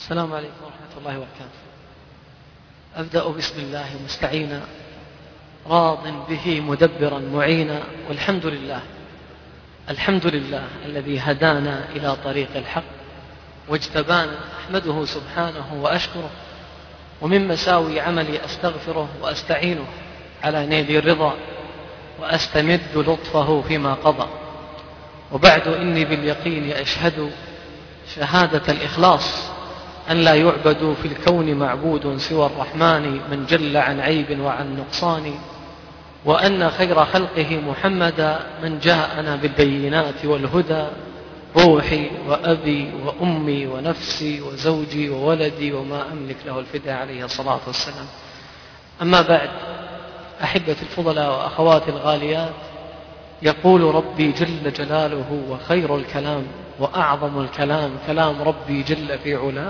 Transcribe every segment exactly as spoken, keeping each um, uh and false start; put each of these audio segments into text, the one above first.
السلام عليكم ورحمة الله وبركاته. أبدأ بسم الله مستعينا راض به مدبرا معينا، والحمد لله الحمد لله الذي هدانا إلى طريق الحق واجتبانا، أحمده سبحانه وأشكره، ومن مساوي عملي أستغفره وأستعينه على نيل الرضا، وأستمد لطفه فيما قضى. وبعد إني باليقين أشهد شهادة الإخلاص أن لا يعبد في الكون معبود سوى الرحمن من جل عن عيب وعن نقصان، وأن خير خلقه محمدا من جاءنا بالبينات والهدى، روحي وأبي وأمي ونفسي وزوجي وولدي وما أملك له الفداء عليه الصلاة والسلام. أما بعد، أحبة الفضلاء وأخواتي الغاليات، يقول ربي جل جلاله وخير الكلام وأعظم الكلام كلام ربي جل في علاه: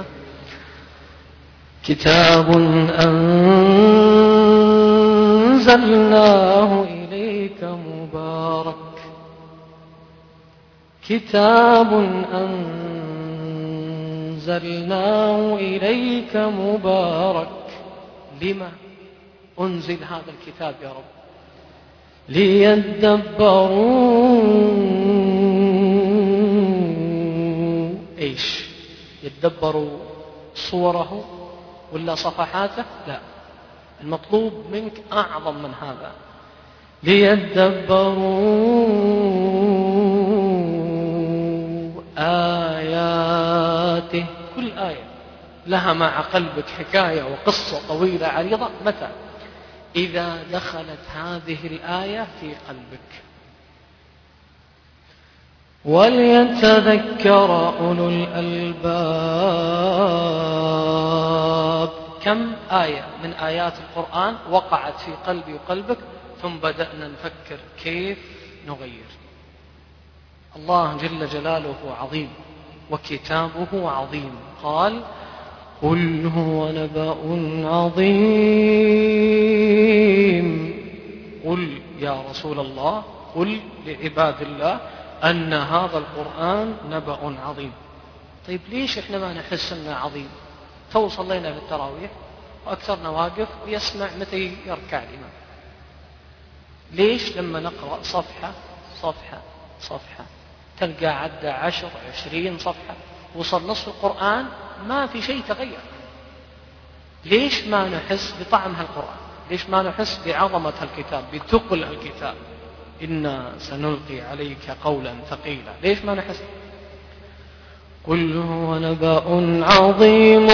كتاب أنزلناه إليك مبارك كتاب أنزلناه إليك مبارك لما أنزل هذا الكتاب يا رب؟ ليدبروا إيش؟ يدبروا صوره ولا صفحاته؟ لا، المطلوب منك أعظم من هذا. ليدبروا آياته، كل آية لها مع قلبك حكاية وقصة طويلة عريضة. متى؟ إذا دخلت هذه الآية في قلبك. وليتذكر أولو الألباب. كم آية من آيات القرآن وقعت في قلبي وقلبك ثم بدأنا نفكر كيف نغير. الله جل جلاله عظيم وكتابه عظيم. قال: قل هو نبأ عظيم. قل يا رسول الله، قل لعباد الله أن هذا القرآن نبأ عظيم. طيب ليش إحنا ما نحس أنه عظيم؟ تو صلينا في التراويح وأكثرنا واقف ويسمع متى يركع الإمام. ليش لما نقرأ صفحة صفحة صفحة تلقى عدى عشر عشرين صفحة وصل نصف القرآن ما في شيء تغير؟ ليش ما نحس بطعم هالقرآن؟ ليش ما نحس بعظمة الكتاب، بثقل الكتاب؟ إنا سنلقي عليك قولا ثقيلا. ليش ما نحس؟ قل هو نبأ عظيم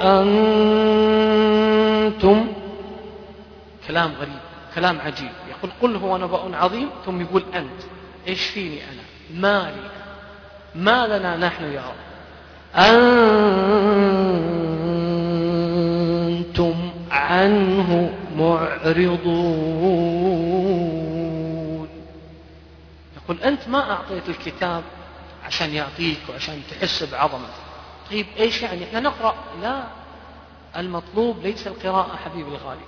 أنتم. كلام غريب، كلام عجيب. يقول قل هو نبأ عظيم ثم يقول أنت. إيش فيني أنا؟ ما لي، ما لنا نحن يا رب؟ أنتم عنه معرضون. يقول أنت ما أعطيت الكتاب عشان يعطيك وعشان تحس بعظمته. طيب إيش يعني إحنا نقرأ؟ لا، المطلوب ليس القراءة حبيبي الغالي.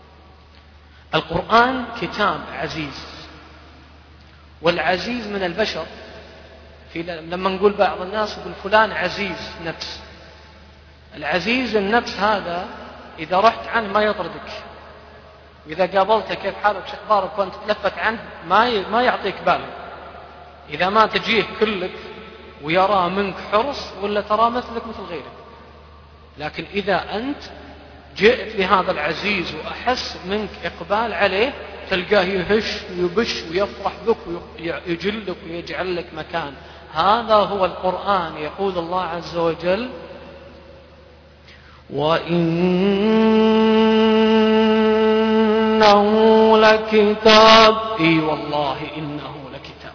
القرآن كتاب عزيز، والعزيز من البشر. في لما نقول بعض الناس يقول فلان عزيز نفس. العزيز النفس هذا إذا رحت عنه ما يطردك، وإذا قابلته كيف حالك شو أخبارك وأنت تلفت عنه ما ما يعطيك باله. إذا ما تجيه كلك ويرى منك حرص ولا ترى مثلك مثل غيرك. لكن إذا أنت جئت لهذا العزيز وأحس منك إقبال عليه تلقاه يهش ويبش ويفرح بك ويجلك ويجعل لك مكان. هذا هو القرآن. يقول الله عز وجل: وإنه لكتاب. إي والله إنه لكتاب.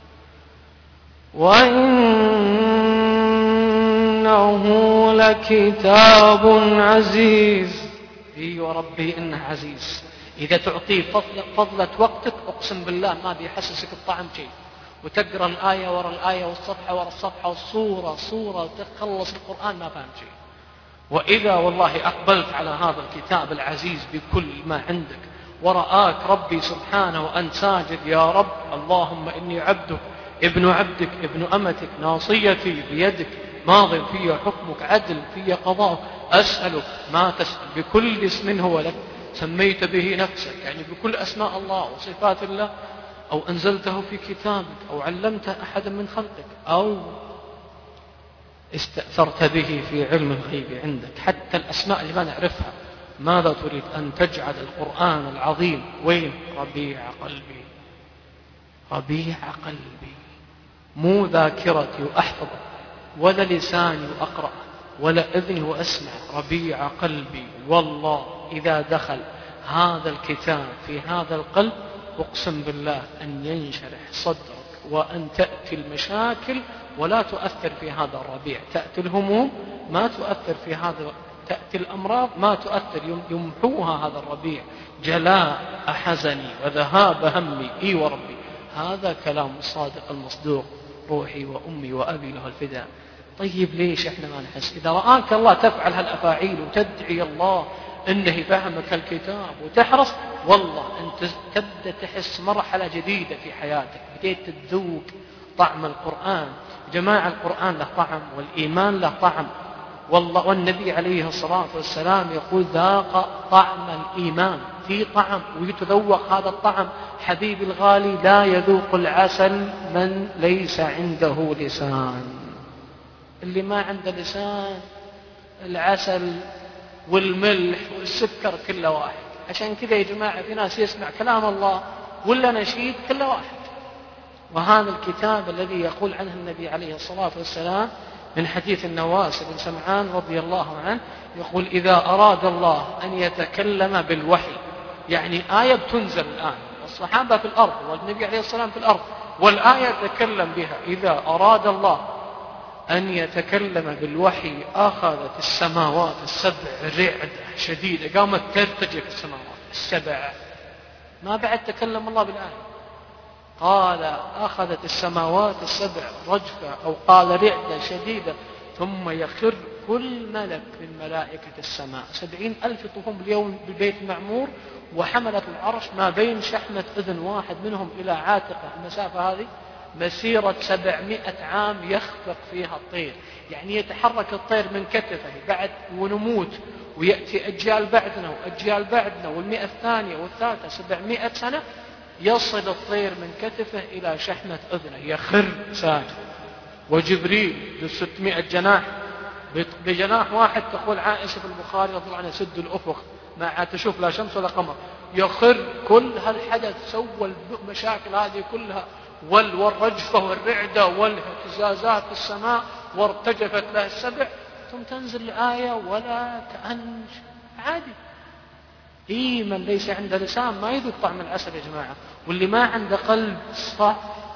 وإنه لكتاب عزيز. إي وربي إنه عزيز. إذا تعطيه فضلة وقتك أقسم بالله ما بيحسسك الطعم شيء، وتقرأ الآية ورا الآية والصفحة ورا الصفحة والصورة صورة وتخلص القرآن ما فهم شيء. وإذا والله أقبلت على هذا الكتاب العزيز بكل ما عندك ورآك ربي سبحانه وأنت ساجد: يا رب اللهم إني عبدك ابن عبدك ابن أمتك ناصيتي بيدك ماض في حكمك عدل في قضاءك، أسألك ما تسأل بكل اسم هو لك سميت به نفسك، يعني بكل أسماء الله وصفات الله، أو أنزلته في كتابك، أو علمت أحدا من خلقك، أو استأثرت به في علم الغيب عندك. حتى الأسماء اللي ما نعرفها ماذا تريد أن تجعل القرآن العظيم وين؟ ربيع قلبي، ربيع قلبي، مو ذاكرتي وأحفظه، ولا لساني وأقرأ، ولا أذني وأسمع، ربيع قلبي. والله إذا دخل هذا الكتاب في هذا القلب أقسم بالله أن ينشرح صدرك، وأن تأتي المشاكل ولا تؤثر في هذا الربيع، تأتي الهموم ما تؤثر في هذا، تأتي الأمراض ما تؤثر، يمحوها هذا الربيع، جلاء حزني وذهاب همي. إي وربي هذا كلام الصادق المصدوق، روحي وأمي وأبي له الفداء. طيب ليش إحنا ما نحس؟ إذا رآك الله تفعل هالأفاعيل وتدعي الله إنه يفهمك الكتاب وتحرص، والله أنت تبدأ تحس مرحلة جديدة في حياتك، بديت تذوق طعم القرآن. جماعة القرآن له طعم، والإيمان له طعم، والله والنبي عليه الصلاة والسلام يقول ذاق طعم الإيمان، في طعم ويتذوق هذا الطعم. حبيبي الغالي لا يذوق العسل من ليس عنده لسان. اللي ما عنده لسان العسل والملح والسكر كله واحد. عشان كذا يا جماعة في ناس يسمع كلام الله ولا نشيد كله واحد. وهذا الكتاب الذي يقول عنه النبي عليه الصلاة والسلام من حديث النواس بن سمعان رضي الله عنه، يقول إذا أراد الله أن يتكلم بالوحي، يعني آية بتنزل الآن، الصحابة في الأرض والنبي عليه الصلاة والسلام في الأرض، والآية يتكلم بها، إذا أراد الله أن يتكلم بالوحي أخذت السماوات السبع رعدة شديدة، قامت ترتجف السماوات السبع. ما بعد تكلم الله بالآية، قال أخذت السماوات السبع رجفة، أو قال رعدة شديدة، ثم يخر كل ملك من ملائكة السماء، سبعين ألف يطوفون باليوم بالبيت المعمور، وحملة العرش ما بين شحمة أذن واحد منهم إلى عاتقه، المسافة هذه مسيرة سبعمائة عام يخفق فيها الطير، يعني يتحرك الطير من كتفه بعد ونموت، ويأتي أجيال بعدنا وأجيال بعدنا والمئة الثانية والثالثة، سبعمائة سنة يصل الطير من كتفه إلى شحمة أذنه يخر ساجد. وجبريل بستمائة جناح بجناح واحد، تقول عائشة في البخاري رضي الله عنها سد الأفق ما تشوف لا شمس ولا قمر، يخر. كل هالحدث سوى المشاكل هذه كلها والرجفة والرعدة والاهتزازات في السماء وارتجفت له السبع، ثم تنزل الآية ولا كأن عادي. إيه من ليس عنده لسان ما يذوق طعم العسل يا جماعة، واللي ما عنده قلب صح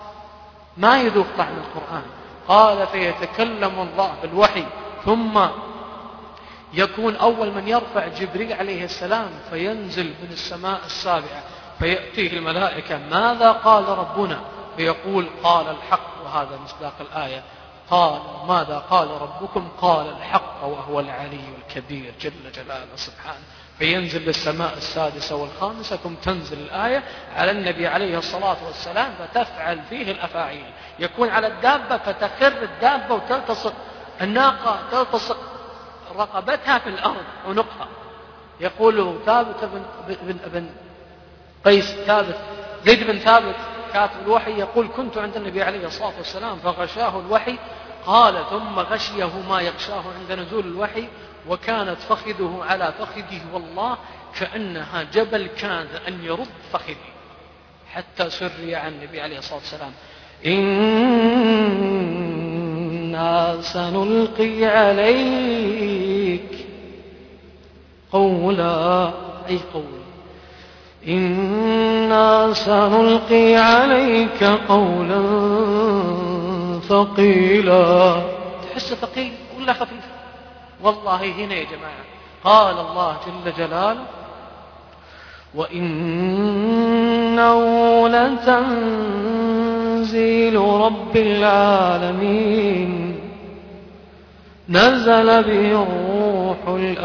ما يذوق طعم القرآن. قال فيتكلم الله بالوحي، ثم يكون أول من يرفع جبريل عليه السلام، فينزل من السماء السابعة فيأتيه الملائكة ماذا قال ربنا، فيقول قال الحق، وهذا مصداق الآية. قال ماذا قال ربكم؟ قال الحق وهو العلي الكبير جل جلاله سبحانه. فينزل للسماء السادسة والخامسة، ثم تنزل الآية على النبي عليه الصلاة والسلام فتفعل فيه الأفاعيل. يكون على الدابة فتخر الدابة وتلتصق الناقة، تلتصق رقبتها في الأرض عنقها. يقول ثابت بن, بن, بن قيس ثابت زيد بن ثابت كاتب الوحي يقول كنت عند النبي عليه الصلاة والسلام فغشاه الوحي، قال ثم غشيه ما يغشاه عند نزول الوحي، وكانت فخذه على فخذه والله كأنها جبل كاد أن يرد فخذي، حتى سري عن النبي عليه الصلاة والسلام إنا سنلقي عليك قولا، أي قول إنا سنلقي عليك قولا ثقيلا. تحس ثقيل ولا خفيف؟ والله هنا يا جماعة قال الله جل جلاله وإنه لتنزيل رب العالمين نزل به الروح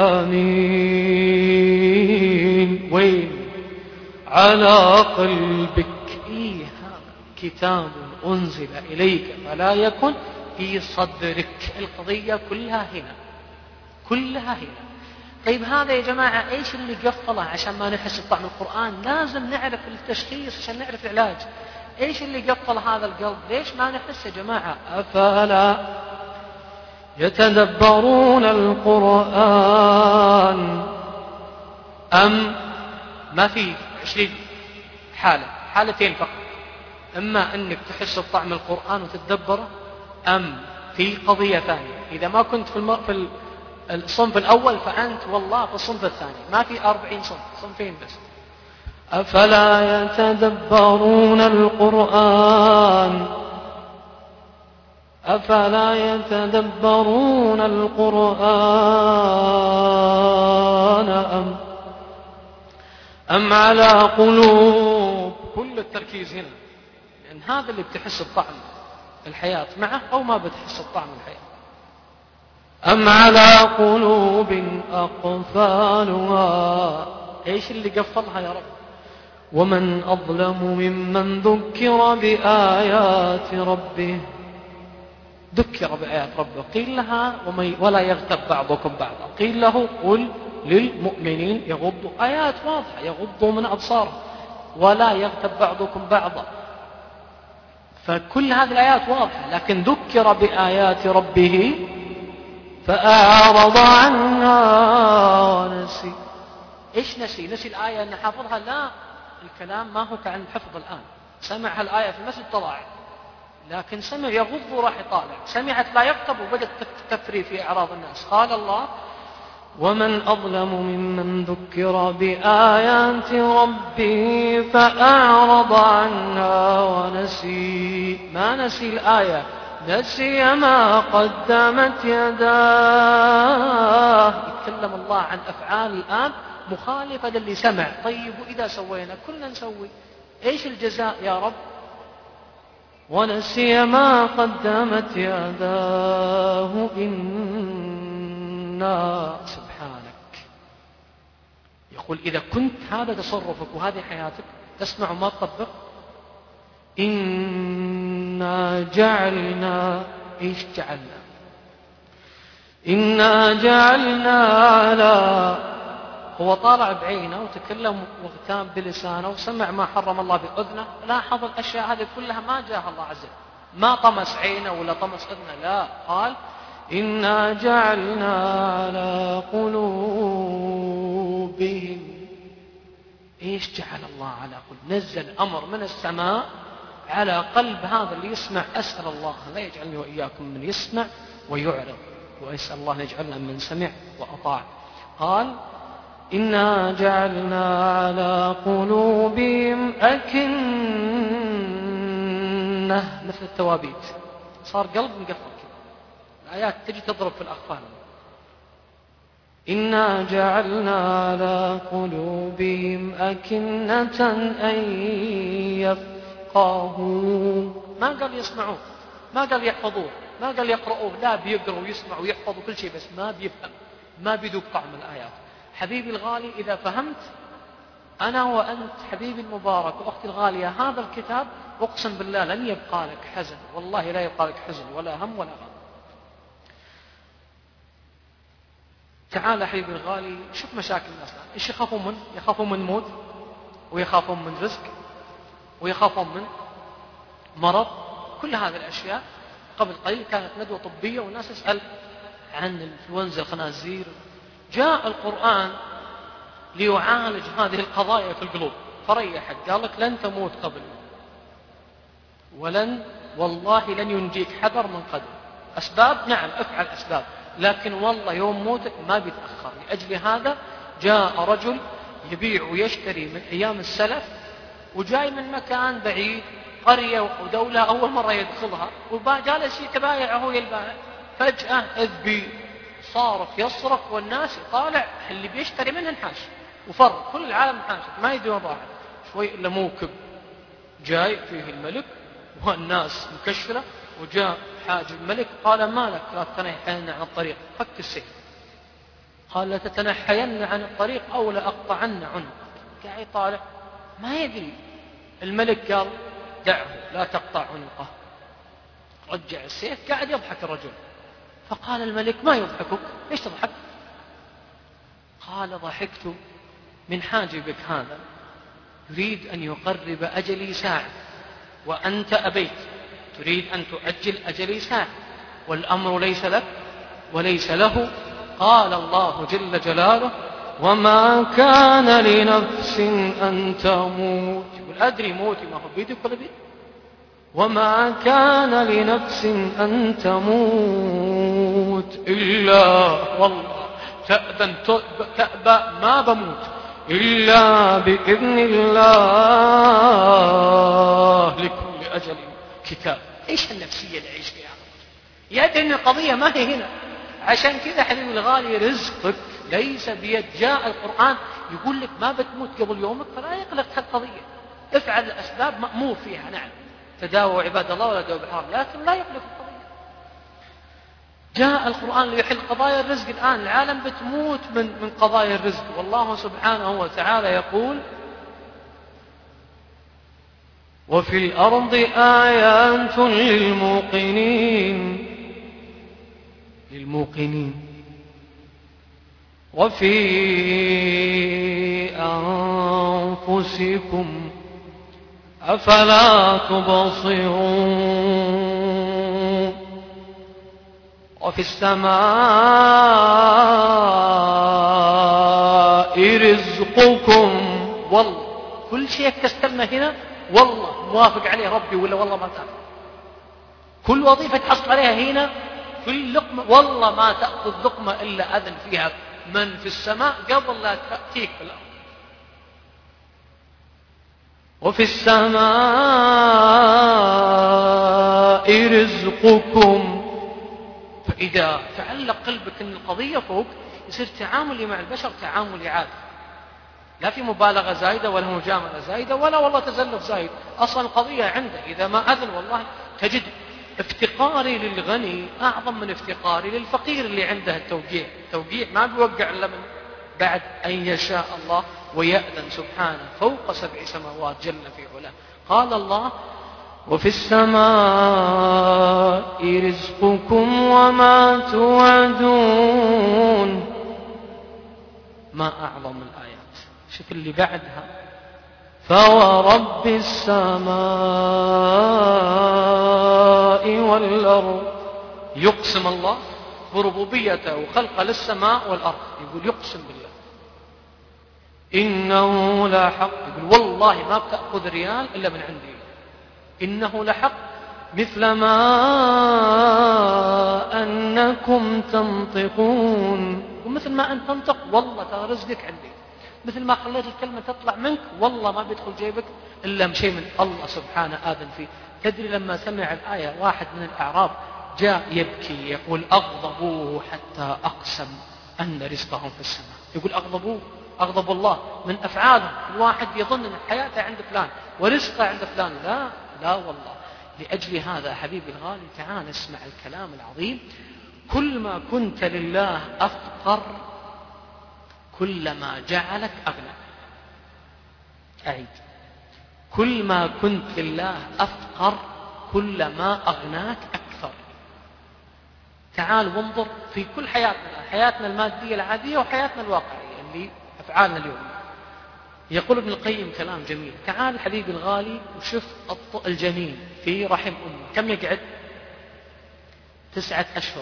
الأمين وين على قلبك. إيه هذا كتاب أنزل إليك فلا يكن في صدرك. القضية كلها هنا، كلها هنا. طيب هذا يا جماعة إيش اللي قفله عشان ما نحس بطعم القرآن؟ لازم نعرف التشخيص عشان نعرف العلاج. إيش اللي قفل هذا القلب؟ ليش ما نحس يا جماعة؟ أفلا يتدبرون القرآن أم ما في عشرين حالة، حالتين فقط، إما أنك تحس بطعم القرآن وتتدبره، أم في قضية ثانية. إذا ما كنت في, المر... في الصنف الأول فأنت والله في الصنف الثاني. ما في أربعين صنف، صنفين بس. أفلا يتدبرون القرآن أفلا يتدبرون القرآن أم أم على قلوب. كل التركيز هنا، لأن هذا اللي بتحس بطعم الحياة معه أو ما بتحس بطعم الحياة. أم على قلوب أقفالها. إيش اللي قفلها يا رب؟ ومن أظلم ممن ذكر بآيات ربه. ذكر بآيات ربه، قيل لها ولا يغتب بعضكم بعضا، قيل له قل للمؤمنين يغضوا. آيات واضحة، يغضوا من أبصارهم ولا يغتب بعضكم بعضا. فكل هذه الآيات واضحة، لكن ذكر بآيات ربه فأعرض عنها ونسي. إيش نسي؟ نسي الآية أن حافظها؟ لا، الكلام ما هو كعن حفظ الآن. سمع الآية في المسجد طلع، لكن سمع يغض وراح يطالع. سمعت لا يغتب وبدأت تفري في أعراض الناس. قال الله ومن أظلم ممن ذكر بآيات ربه فأعرض عنها ونسي. ما نسي الآية، نسي ما قدمت يداه. يتكلم الله عن أفعال الآن مخالفة للي سمع. طيب وإذا سوينا كلنا نسوي، إيش الجزاء يا رب؟ ونسي ما قدمت يداه إنا. سبحانك. يقول إذا كنت هذا تصرفك وهذه حياتك تسمع ما تطبق. إنا جعلنا. إيش جعلنا؟ إنا جعلنا على. هو طالع بعينه وتكلم واغتاب بلسانه وسمع ما حرم الله بأذنه. لاحظ الأشياء هذه كلها ما جاءها الله عز وجل، ما طمس عينه ولا طمس أذنه، لا، قال إنا جعلنا على قلوبهم. إيش جعل الله على قلوب؟ نزل أمر من السماء على قلب هذا اللي يسمع. أسأل الله لا يجعلني وإياكم من يسمع ويعرض، وأسأل الله أن يجعلنا من سمع وأطاع. قال إنا جعلنا على قلوبهم أكنة، مثل التوابيت، صار قلب مقفل كذا. الآيات تجي تضرب في الأخفال. إنا جعلنا على قلوبهم أكنة أن يفقهوا. ما قال يسمعوه، ما قال يحفظوه، ما قال يقرؤوه، لا، بيقرأوا ويسمعوا ويحفظوا كل شيء، بس ما بيفهم، ما بيذوق طعم الآيات. حبيبي الغالي، إذا فهمت أنا وأنت حبيبي المبارك وأختي الغالية هذا الكتاب، أقسم بالله لن يبقى لك حزن، والله لا يبقى لك حزن ولا هم ولا غم. تعال حبيبي الغالي، شوف مشاكل الناس. إيش يخافون من؟ يخافون من موت، ويخافون من رزق، ويخافون من مرض. كل هذه الأشياء. قبل قليل كانت ندوة طبية والناس يسأل عن انفلونزا الخنازير. جاء القرآن ليعالج هذه القضايا في القلوب فريحك. قال لك لن تموت قبل، ولن والله لن ينجيك حذر من قدر. أسباب، نعم افعل أسباب، لكن والله يوم موتك ما بيتأخر. لأجل هذا جاء رجل يبيع ويشتري من أيام السلف، وجاي من مكان بعيد، قرية ودولة أول مرة يدخلها، وجالس يتبايع هو البائع. فجأة إذ بي صارخ يصرخ والناس يطالع، اللي بيشتري منه انحاش وفر، كل العالم انحاشت، ما يدري وين راح. شوي إلا موكب جاي فيه الملك والناس مكشرة، وجاء حاج الملك قال ما لك لا تتنحين عن الطريق، فك السيف. قال لا تتنحين عن الطريق أو لأقطعن عنقك. قاعد يطالع ما يدري. الملك قال دعه لا تقطع عنقه. رجع السيف، قاعد يضحك الرجل. فقال الملك: ما يضحكك؟ ليش تضحك؟ قال: ضحكت من حاجبك هذا، يريد أن يقرب أجلي ساعة، وأنت أبيت، تريد أن تؤجل أجلي ساعة، والأمر ليس لك وليس له. قال الله جل جلاله: وما كان لنفس أن تموت. يقول: أدري موتي ما هو بيدك ولا بيدك. وما كان لنفس أن تموت إلا، والله تأذن تأبى ما بموت إلا بإذن الله، لكل أجل كتاب. إيش النفسية اللي عيش فيها؟ يدري أن القضية ما هي هنا. عشان كذا حبيبي الغالي رزقك ليس بيد. جاء القرآن يقول لك ما بتموت قبل يومك، فلا يقلق القضية. افعل الأسباب مأمور فيها، نعم، تداووا عباد الله ولا تداووا بحرام، لكن لا يقلق القضية. جاء القرآن ليحل قضايا الرزق. الآن العالم بتموت من من قضايا الرزق. والله سبحانه وتعالى يقول: وفي الأرض آيات للموقنين للموقنين وفي أنفسكم أفلا تبصرون وفي السماء رزقكم. والله كل شيء كستلنا هنا والله موافق عليه ربي ولا والله ما تأخذ. كل وظيفة تحصل عليها هنا، كل لقمة والله ما تأخذ لقمة إلا أذن فيها من في السماء قبل لا تأتيك في الأرض. وفي السماء رزقكم. فإذا تعلق قلبك أن القضية فوق، يصير تعاملي مع البشر تعاملي عادي، لا في مبالغة زايدة ولا مجاملة زايدة ولا والله تزلف زايد. أصلا القضية عنده إذا ما أذن والله تجد افتقاري للغني أعظم من افتقاري للفقير اللي عنده التوقيع. التوقيع ما بيوقع إلا من بعد أن يشاء الله ويأذن سبحانه فوق سبع سماوات جل في علاه. قال الله: وفي السماء رزقكم وما توعدون. ما أعظم الآيات. شوف اللي بعدها: فورب السماء والأرض. يقسم الله بربوبيته وخلقه للسماء والأرض، يقول يقسم بالله إنه لحق. يقول والله ما بتأخذ ريال إلا من عندي. إنه لحق مثل ما أنكم تنطقون. ومثل ما أنت تنطق والله ترى رزقك عندي. مثل ما خليت الكلمة تطلع منك والله ما بيدخل جيبك إلا شيء من الله سبحانه آذن فيه. تدري لما سمع الآية واحد من الأعراب جاء يبكي يقول: أغضبوه حتى أقسم أن رزقهم في السماء. يقول أغضبوه، أغضب الله من أفعالهم. الواحد يظن أن حياته عند فلان ورزقه عند فلان. لا لا والله. لأجل هذا حبيبي الغالي تعال اسمع الكلام العظيم: كل ما كنت لله أفقر كلما جعلك أغنى. أعيد: كل ما كنت لله أفقر كلما أغناك أكثر. تعال وانظر في كل حياتنا، حياتنا المادية العادية وحياتنا الواقعية اللي أفعالنا اليوم. يقول ابن القيم كلام جميل. تعال حبيبي الغالي وشوف الجنين في رحم أمه كم يقعد؟ تسعة أشهر.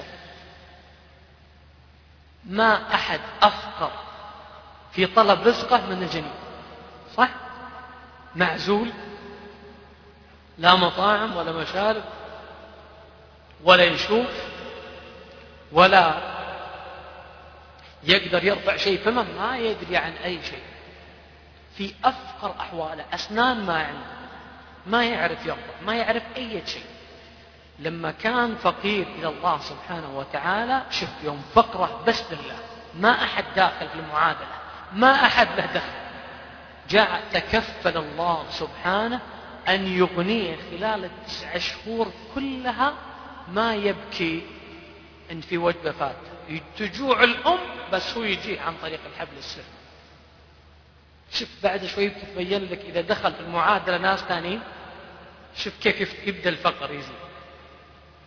ما أحد أفقر في طلب رزقه من الجنين، صح؟ معزول، لا مطاعم ولا مشارب ولا يشوف ولا يقدر يرفع شيء فمه، ما يدري عن أي شيء، في أفقر أحواله، أسنان ما عنده، ما يعرف يرضى، ما يعرف أي شيء. لما كان فقير إلى الله سبحانه وتعالى، شوف يوم فقره بس لله، ما أحد داخل في المعادلة، ما أحد له دخل، جاء تكفل الله سبحانه أن يغنيه خلال التسع شهور كلها ما يبكي إن في وجبة فات، تجوع الأم بس هو يجيه عن طريق الحبل السري. شوف بعد شوي بتبين لك إذا دخل في المعادلة ناس ثانيين، شوف كيف يبدأ الفقر يزيد.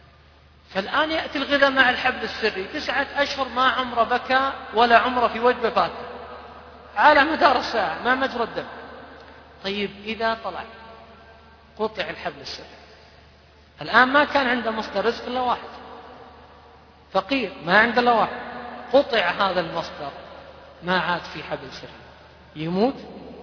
فالآن يأتي الغذاء مع الحبل السري، تسعة أشهر ما عمره بكى ولا عمره في وجبه فات على مدار الساعة مع مجرى الدم. طيب إذا طلع قطع الحبل السري، الآن ما كان عنده مصدر رزق إلا واحد، فقير ما عنده إلا واحد، قطع هذا المصدر، ما عاد في حبل سري، يموت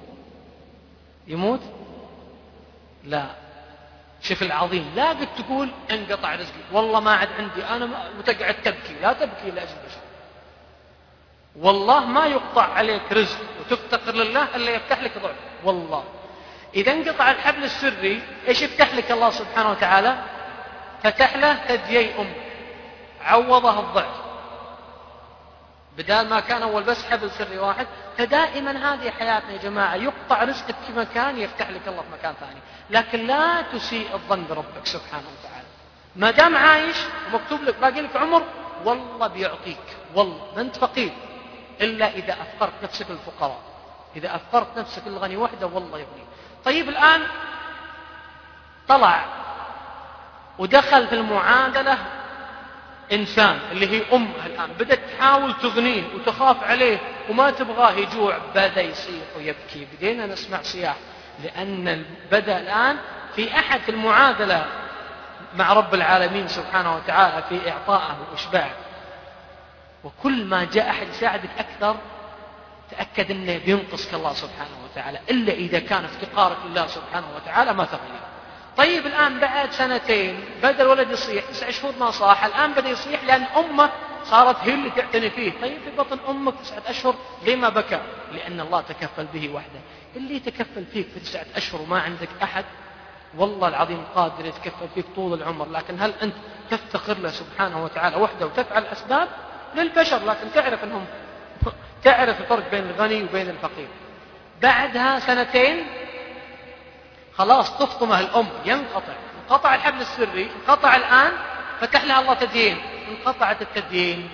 يموت لا. شوف العظيم، لا قد تقول انقطع رزقي والله ما عاد عندي أنا، وتقعد تبكي. لا تبكي لأجل بشر، والله ما يقطع عليك رزق وتفتقر لله إلا يفتح لك ضعف. والله إذا انقطع الحبل السري إيش يفتح لك الله سبحانه وتعالى؟ فتح له ثديي أم، عوضها الضعف، بدال ما كان أول بس حبل سري واحد. فدائما هذه حياتنا يا جماعة، يقطع رزقك في مكان يفتح لك الله في مكان ثاني. لكن لا تسيء الظن بربك سبحانه وتعالى، ما دام عايش ومكتوب لك باقي لك عمر والله بيعطيك، والله ما أنت فقير إلا إذا أفقرت نفسك للفقراء، إذا أفقرت نفسك للغني وحده والله يغنيك. طيب الآن طلع ودخل في المعادلة إنسان اللي هي أمه، الآن بدأت تحاول تغنيه وتخاف عليه وما تبغاه يجوع، بدأ يصيح ويبكي. بدينا نسمع صياح، لأن بدأ الآن في أحد المعادلة مع رب العالمين سبحانه وتعالى في إعطائه وإشباعه. وكل ما جاء أحد يساعدك أكثر تأكد أنه بينقصك الله سبحانه وتعالى، إلا إذا كان افتقارك لله سبحانه وتعالى ما تغير. طيب الآن بعد سنتين بدأ الولد يصيح، تسع شهور ما صاح، الآن بدأ يصيح لأن أمه صارت هي اللي تعتني فيه. طيب في بطن أمك تسعة أشهر ليه ما بكى؟ لأن الله تكفل به وحده. اللي يتكفل فيك في تسعة أشهر وما عندك أحد، والله العظيم قادر يتكفل فيك طول العمر. لكن هل أنت تفتقر له سبحانه وتعالى وحده وتفعل أسباب للبشر، لكن تعرف أنهم تعرف الفرق بين الغني وبين الفقير. بعدها سنتين خلاص تفطمه الأم، ينقطع، انقطع الحبل السري، انقطع الآن فتح لها الله تدين، انقطعت التدين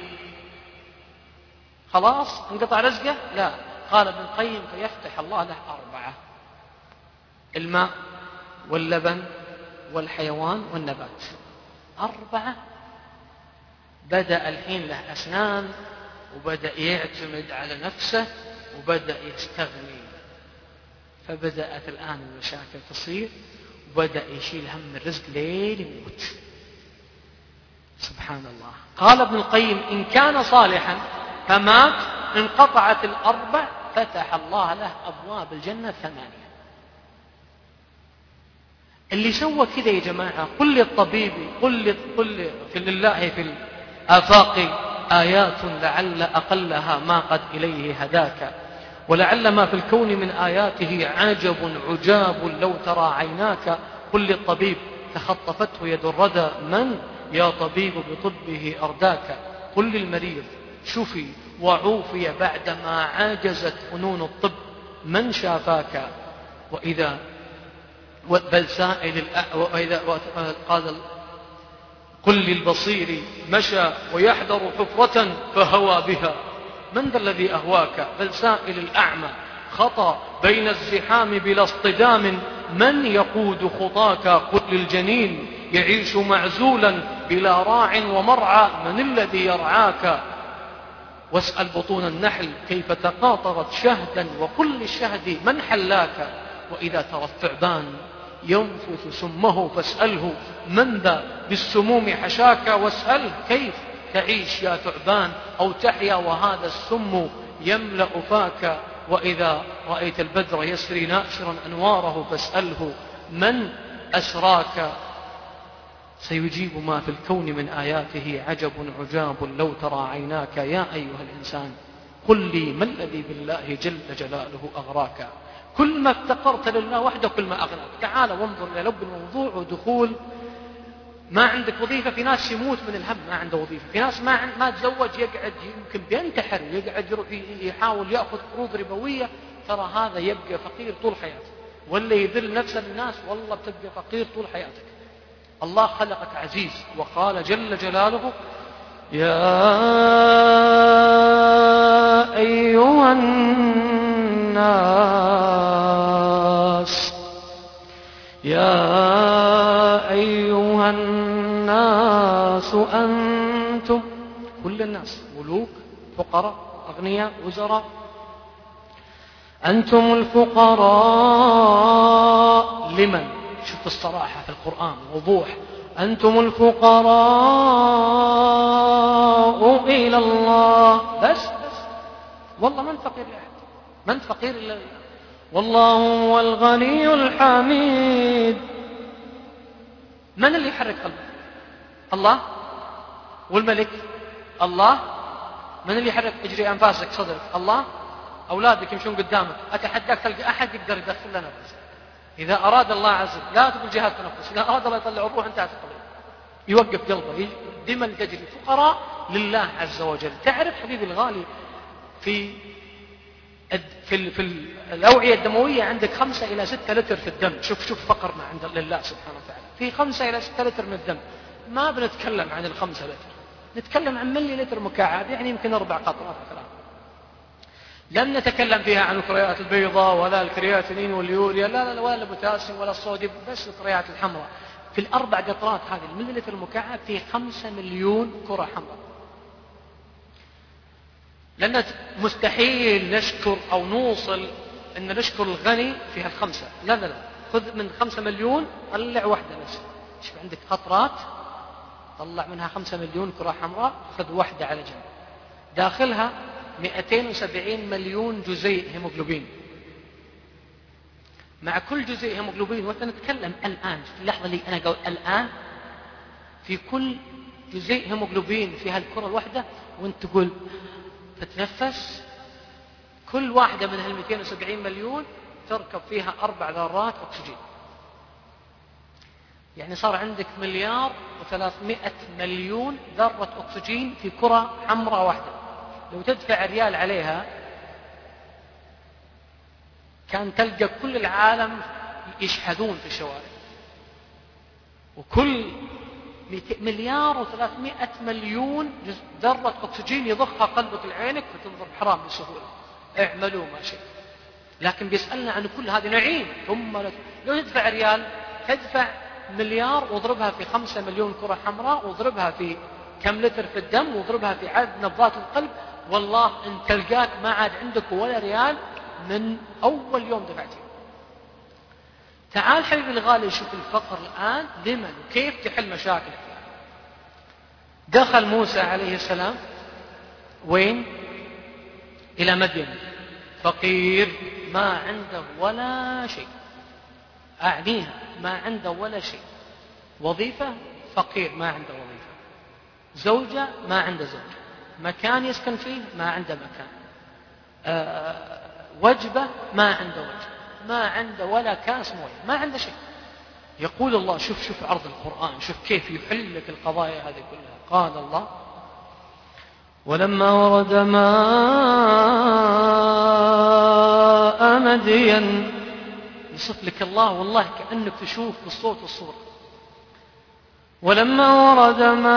خلاص انقطع رزقه. لا، قال ابن القيم فيفتح الله له أربعة: الماء واللبن والحيوان والنبات. أربعة. بدأ الحين له أسنان، وبدأ يعتمد على نفسه، وبدأ يستغني. فبدأت الآن المشاكل تصير، وبدأ يشيل هم الرزق لين يموت. سبحان الله. قال ابن القيم إن كان صالحا فمات انقطعت الأربع، فتح الله له أبواب الجنة ثمانية. اللي سوى كذا يا جماعة، قل للطبيب قل قل في لله في الآفاق آيات لعل أقلها ما قد إليه هداك، ولعل ما في الكون من آياته عجب عجاب لو ترى عيناك. قل للطبيب تخطفته يد الردى من يا طبيب بطبه أرداك. قل للمريض شفي وعوفي بعدما عاجزت فنون الطب من شافاك. وإذا بل سائل وإذا قال قل للبصير مشى ويحذر حفرة فهوى بها من ذا الذي أهواك. بل سائل الأعمى خطى بين الزحام بلا اصطدام من يقود خطاك. قل للجنين يعيش معزولا بلا راع ومرعى من الذي يرعاك. واسأل بطون النحل كيف تقاطرت شهدا وقل للشهد من حلاك. وإذا ترى الثعبان ينفث سمه فاسأله من ذا بالسموم حشاك. واسأله كيف تعيش يا ثعبان أو تحيا وهذا السم يملأ فاك. وإذا رأيت البدر يسري ناشرا أنواره فاسأله من أسراك. سيجيب ما في الكون من آياته عجب عجاب لو ترى عيناك. يا أيها الإنسان قل لي ما الذي بالله جل جلاله أغراك. كل ما افتقرت لله وحده كل ما أغناك. تعال وانظر إلى لب الموضوع ودخول. ما عندك وظيفة، في ناس يموت من الهم ما عنده وظيفة، في ناس ما ما تزوج يقعد يمكن بينتحر ويقعد يحاول يأخذ قروض ربوية. ترى هذا يبقى فقير طول حياته، ولا يذل نفسه للناس والله بتبقى فقير طول حياتك. الله خلقك عزيز، وقال جل جلاله يا أيها الناس يا أيها الناس أنتم، كل الناس، ملوك، فقراء، أغنياء، وزراء، أنتم الفقراء لمن؟ شوف الصراحة في القرآن، وضوح. أنتم الفقراء إلى الله. بس بس والله من فقير لأحد، من فقير إلا الله، والله هو الغني الحميد. من اللي يحرك قلبك؟ الله. والملك الله. من اللي يحرك اجري أنفاسك صدرك؟ الله. أولادك يمشون قدامك، أتحداك تلقى أحد يقدر يدخل لنا نفسه. إذا أراد الله عز وجل، لا تقول جهاز تنفس، إذا أراد الله يطلع الروح انتهت القضية، يوقف قلبه، دم تجري. فقراء لله عز وجل. تعرف حبيبي الغالي، في في في الأوعية الدموية عندك خمسة إلى ستة لتر في الدم. شوف شوف فقرنا عند لله سبحانه وتعالى، في خمسة إلى ستة لتر من الدم. ما بنتكلم عن الخمسة لتر، نتكلم عن ملي لتر مكعب، يعني يمكن أربع قطرات ثلاث. لم نتكلم فيها عن الكريات البيضاء ولا الكرياتينين واليوريا، لا لا ولا البوتاسيوم ولا الصوديوم، بس الكريات الحمراء. في الأربع قطرات هذه الملي لتر المكعب فيه خمسة مليون كرة حمراء. لأن مستحيل نشكر أو نوصل أن نشكر الغني في هالخمسة، لا لا لا، خذ من خمسة مليون طلع واحدة بس. شوف عندك قطرات، طلع منها خمسة مليون كرة حمراء، خذ واحدة على جنب، داخلها مئتين وسبعين مليون جزيء هيموغلوبين. مع كل جزيء هيموغلوبين، وأنت نتكلم الآن في اللحظة اللي أنا قول الآن، في كل جزيء هيموغلوبين في هالكرة الواحدة، وأنت تقول تتنفس، كل واحدة من هال مئتين وسبعين مليون تركب فيها أربع ذرات أكسجين. يعني صار عندك مليار وثلاثمائة مليون ذرة أكسجين في كرة حمراء واحدة. لو تدفع ريال عليها كان تلقى كل العالم يشحذون في الشوارع. وكل مليار وثلاثمائة مليون ذرة أكسجين يضخها قلبك لعينك فتنظر حرام بسهولة. اعملوا ما شئت. لكن بيسألنا عن كل هذه نعيم. ثم لو تدفع ريال، تدفع مليار واضربها في خمسة مليون كرة حمراء، واضربها في كم لتر في الدم، واضربها في عدد نبضات القلب، والله ان تلقاك ما عاد عندك ولا ريال من أول يوم دفعتي. تعال حبيبي الغالي، شوف الفقر الآن لمن وكيف تحل مشاكلك. دخل موسى عليه السلام وين؟ إلى مدين، فقير ما عنده ولا شيء، أعنيها ما عنده ولا شيء. وظيفة، فقير ما عنده وظيفة. زوجة، ما عنده زوجة. مكان يسكن فيه، ما عنده مكان. أه وجبة، ما عنده وجبة. ما عنده ولا كاس مويه، ما عنده شيء. يقول الله، شوف شوف عرض القرآن، شوف كيف يحل لك القضايا هذه كلها. قال الله: ولما ورد ماء مدين. يصف لك الله والله كأنك تشوف بالصوت والصورة. ولما ورد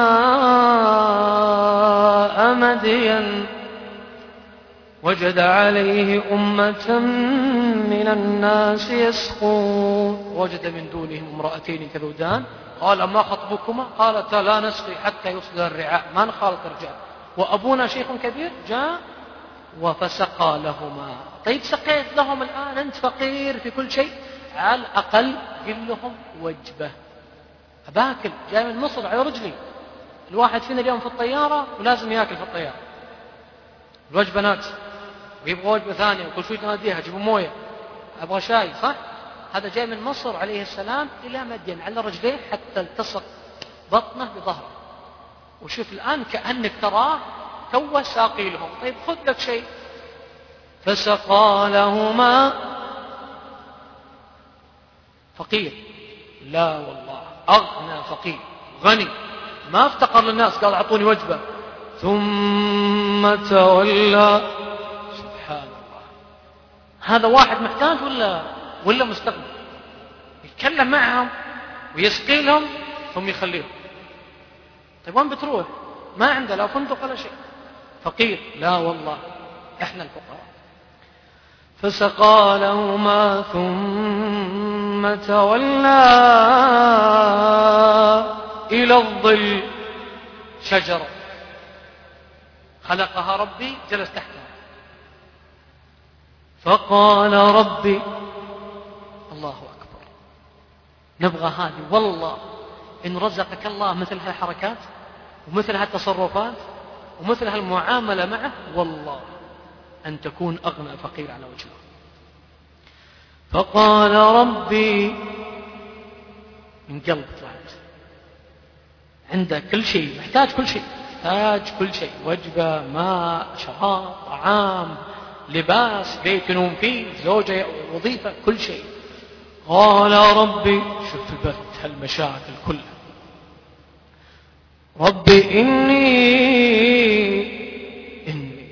ماء مدين وجد عليه أمة من الناس يسقون، وجد من دونهم امرأتين تذودان، قال: ما خطبكما؟ قالتا: لا نسقي حتى يصدر الرعاء، ما نخالط الرجال، وأبونا شيخ كبير. جاء وفسقى لهما. طيب سقيت لهم الآن، أنت فقير في كل شيء، على الأقل قل لهم وجبة. أباكل جاي من مصر على رجلي، الواحد فينا اليوم في الطيارة ولازم يأكل في الطيارة، الوجبة ناقصة، ويبغى وجبة ثانية، وكل شوي تناديها جيبوا موية، أبغى شاي، صح؟ هذا جاي من مصر عليه السلام إلى مدين على رجليه حتى التصق بطنه بظهره. وشوف الآن كأنك تراه توه ساقي لهم. طيب خذ لك شيء. فسقى لهما. فقير؟ لا والله، أغنى فقير، غني ما افتقر للناس، قال أعطوني وجبة. ثم تولى. سبحان الله، هذا واحد محتاج ولا ولا مستغني؟ يتكلم معهم ويسقي لهم ثم يخليهم. طيب وين بتروح؟ ما عنده لا فندق ولا شيء، فقير. لا والله احنا الفقراء. فسقى لهما ثم تولى إلى الظل. شجرة خلقها ربي جلس تحتها. فقال ربي الله أكبر، نبغى هذه والله إن رزقك الله مثل هالحركات ومثل هالتصرفات ومثل هالمعاملة معه والله أن تكون أغنى فقير على وجهه. فقال ربي، من قلب طلعت، عنده كل شيء، محتاج كل شيء، محتاج كل شيء، وجبة، ماء، شراب، طعام، لباس، بيت ينوم فيه، زوجة، وظيفة، كل شيء. قال ربي، شوف البث هالمشاكل كلها، ربي إني إني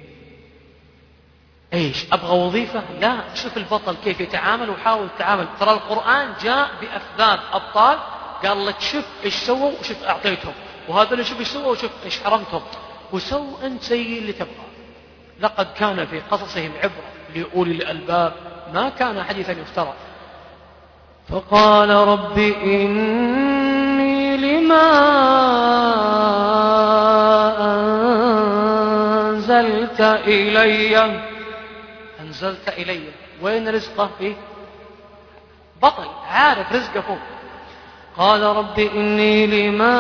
إيش أبغى وظيفة؟ لا، شوف البطل كيف يتعامل وحاول يتعامل. ترى القرآن جاء بأفذاذ أبطال، قال لك شوف إيش سووا وشوف أعطيتهم، وهذا اللي شوف إيش سووا وشوف إيش حرمتهم، وسو أنت سيء اللي تبغى. لقد كان في قصصهم عبرة لأولي الألباب، ما كان حديثا يفترى. فقال رب إني لما أنزلت إلي أنزلت إلي وين رزقه؟ فيه بطل عارف رزقه فوق. قال رب إني لما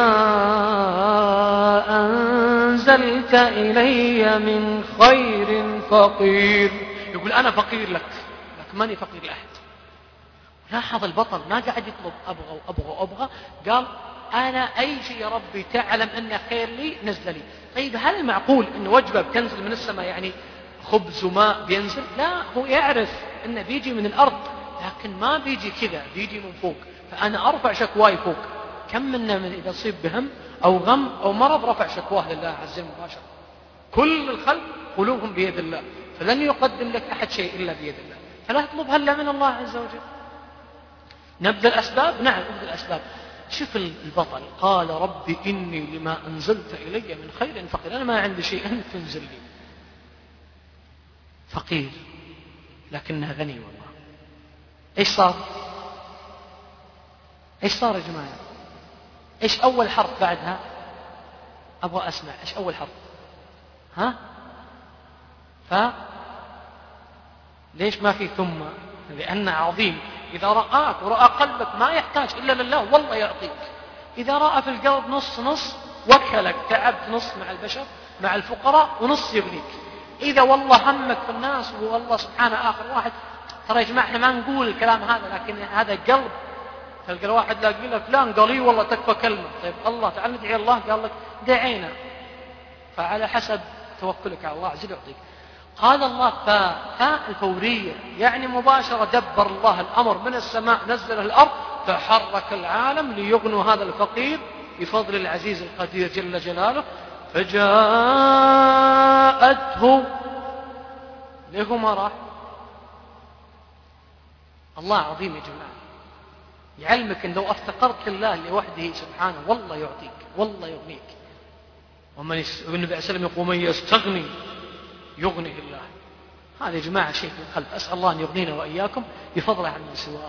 أنزلت إلي من خير فقير. يقول أنا فقير لك، لك ماني فقير لأحد. لاحظ البطل ما قاعد يطلب أبغى وأبغى وأبغى، قال أنا أي شيء يا ربي تعلم أنه خير لي نزل لي. طيب هل معقول أن وجبة بتنزل من السماء يعني خبز وماء بينزل؟ لا، هو يعرف أنه بيجي من الأرض، لكن ما بيجي كذا، بيجي من فوق. فأنا أرفع شكواي فوق. كم منا من إذا صيب بهم أو غم أو مرض رفع شكواه لله عز وجل مباشرة. كل الخلق قلوبهم بيد الله، فلن يقدم لك أحد شيء إلا بيد الله، فلا تطلب هلا من الله عز وجل. نبذل الأسباب، نعم نبذل الأسباب. شوف البطل، قال ربي إني لما أنزلت إلي من خير فقير، أنا ما عندي شيء أنت تنزل لي. فقير لكنها غني والله. إيش صار؟ إيش صار يا جماعة؟ إيش أول حرف بعدها؟ أبغى أسمع إيش أول حرف؟ ها؟ ف ليش ما في ثم؟ لأنه عظيم. إذا رآك ورأى قلبك ما يحتاج إلا لله والله يعطيك. إذا رأى في القلب نص نص وكلك، تعبت نص مع البشر مع الفقراء ونص يغنيك. إذا والله همك في الناس والله سبحانه آخر واحد، ترى يا جماعة احنا ما نقول الكلام هذا، لكن هذا قلب. تلقى الواحد لاقي له فلان قال لي والله تكفى كلمة، طيب الله تعال ندعي الله، قال لك دعينا. فعلى حسب توكلك على الله عز وجل يعطيك. قال الله فاء فاء الفورية، يعني مباشرة دبر الله الأمر من السماء نزل الأرض، فحرك العالم ليغنوا هذا الفقير بفضل العزيز القدير جل جلاله. فجاءته، ليه ما راح؟ الله عظيم يا جماعة، يعلمك أن لو افتقرت لله لوحده سبحانه والله يعطيك والله يغنيك. ومن يس... والنبي عليه السلام يقول من يستغني يغنيه الله. هذا يا جماعة شيء في القلب، أسأل الله أن يغنينا وإياكم بفضله عن سواه.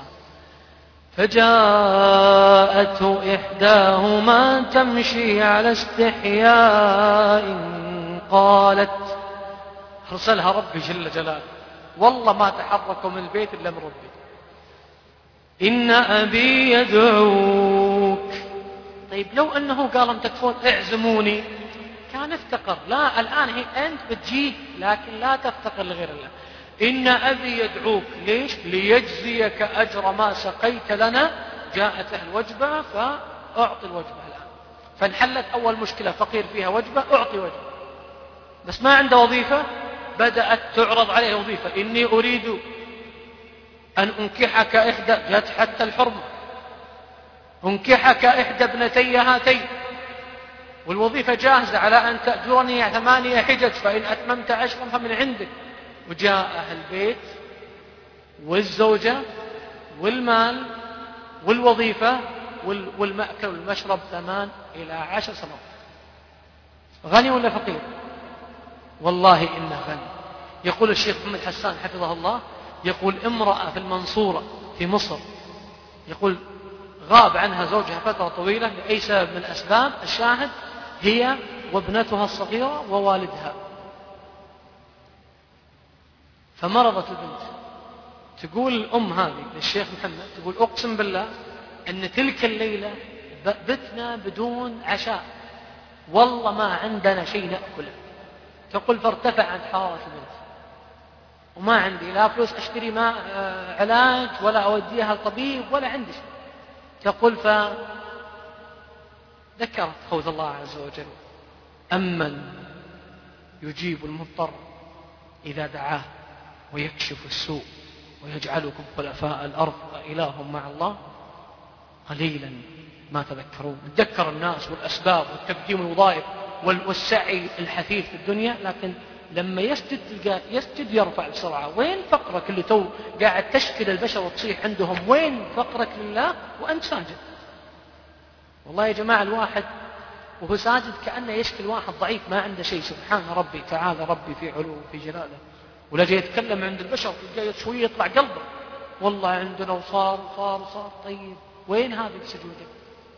فجاءته إحداهما تمشي على استحياء قالت، أرسلها ربي جل جلاله، والله ما تحركوا من البيت إلا من ربي، إن أبي يدعوك. طيب لو أنه قال أن تكفون اعزموني كان افتقر. لا، الآن هي أنت بتجيك لكن لا تفتقر لغير الله. إن أبي يدعوك، ليش؟ ليجزيك أجر ما سقيت لنا. جاءت الوجبة فأعطي الوجبة الآن. فانحلت أول مشكلة، فقير فيها وجبة، أعطي وجبة. بس ما عنده وظيفة، بدأت تعرض عليه وظيفة، إني أريد أن أنكحك إحدى، جاءت حتى الحرمة، أنكحك إحدى ابنتي هاتين، والوظيفة جاهزة على أن تأجرني ثمانية حجج، فإن أتممت عشرا فمن عندك. وجاء أهل البيت والزوجة والمال والوظيفة والمأكل والمشرب ثمان إلى عشر سنوات. غني ولا فقير؟ والله إنه غني. يقول الشيخ محمد حسان حفظه الله، يقول امرأة في المنصورة في مصر، يقول غاب عنها زوجها فترة طويلة لأي سبب من أسباب، الشاهد هي وابنتها الصغيرة ووالدها. فمرضت البنت. تقول الأم هذه للشيخ محمد، تقول أقسم بالله أن تلك الليلة بتنا بدون عشاء، والله ما عندنا شيء نأكله. تقول فارتفع عن حرارة البنت، وما عندي لا فلوس أشتري ماء علاج ولا أوديها الطبيب ولا عندي شيء. تقول فذكرت قول الله عز وجل: أمن يجيب المضطر إذا دعاه ويكشف السوء ويجعلكم خلفاء الأرض أإله مع الله قليلا ما تذكرون. تذكر الناس والأسباب والتقديم الوظائف والسعي الحثيث في الدنيا، لكن لما يسجد تلقى يسجد يرفع بسرعة. وين فقرك اللي تو قاعد تشكل البشر وتصيح عندهم؟ وين فقرك لله وأنت ساجد؟ والله يا جماعة الواحد وهو ساجد كأنه يشكل واحد ضعيف ما عنده شيء. سبحان ربي تعالى ربي في علو في جلاله. ولا جاي يتكلم عند البشر تلقى شوية يطلع قلبه، والله عندنا وصار وصار وصار. طيب وين هذه السجودة؟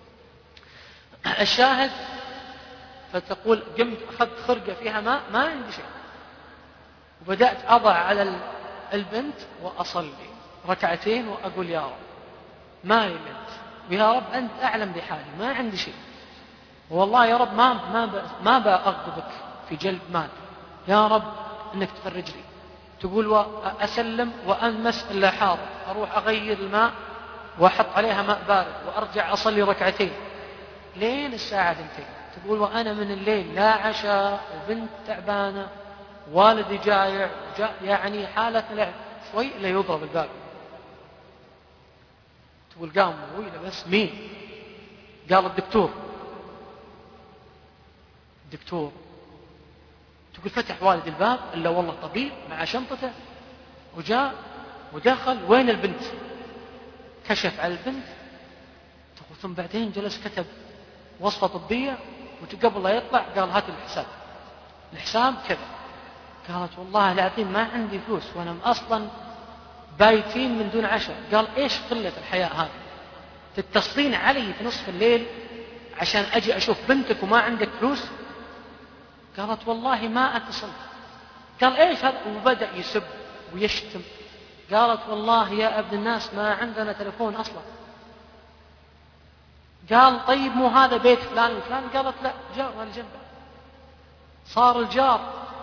الشاهد فتقول قمت أخذت خرقة فيها ماء، ما عندي شيء، وبدأت أضع على البنت وأصلي ركعتين وأقول يا رب ما بنت، ويا رب أنت أعلم بحالي، ما عندي شيء، والله يا رب ما ما ما بأغضبك في جلب مال، يا رب أنك تفرج لي. تقول وأسلم وأنمس إلا حاضر، أروح أغير الماء وأحط عليها ماء بارد وأرجع أصلي ركعتين لين الساعة اثنتين. تقول وأنا من الليل لا عشاء وبنت تعبانة والدي جايع جا يعني حالة لا شوي إلا يضرب الباب. تقول قام ويله بس مين؟ قال الدكتور. الدكتور تقول فتح والد الباب إلا والله طبيب مع شنطته وجاء ودخل. وين البنت؟ كشف على البنت. تقول ثم بعدين جلس كتب وصفة طبية، وقبل لا يطلع قال هات الحساب. الحساب كذا. قالت والله العظيم ما عندي فلوس وأنا أصلا بايتين من دون عشاء. قال إيش قلة الحياء هذه؟ تتصلين علي في نصف الليل عشان أجي أشوف بنتك وما عندك فلوس؟ قالت والله ما أتصل. قال إيش هذا؟ وبدأ يسب ويشتم. قالت والله يا ابن الناس ما عندنا تلفون أصلا. قال طيب مو هذا بيت فلان وفلان؟ قالت لا جار الجنب. صار الجار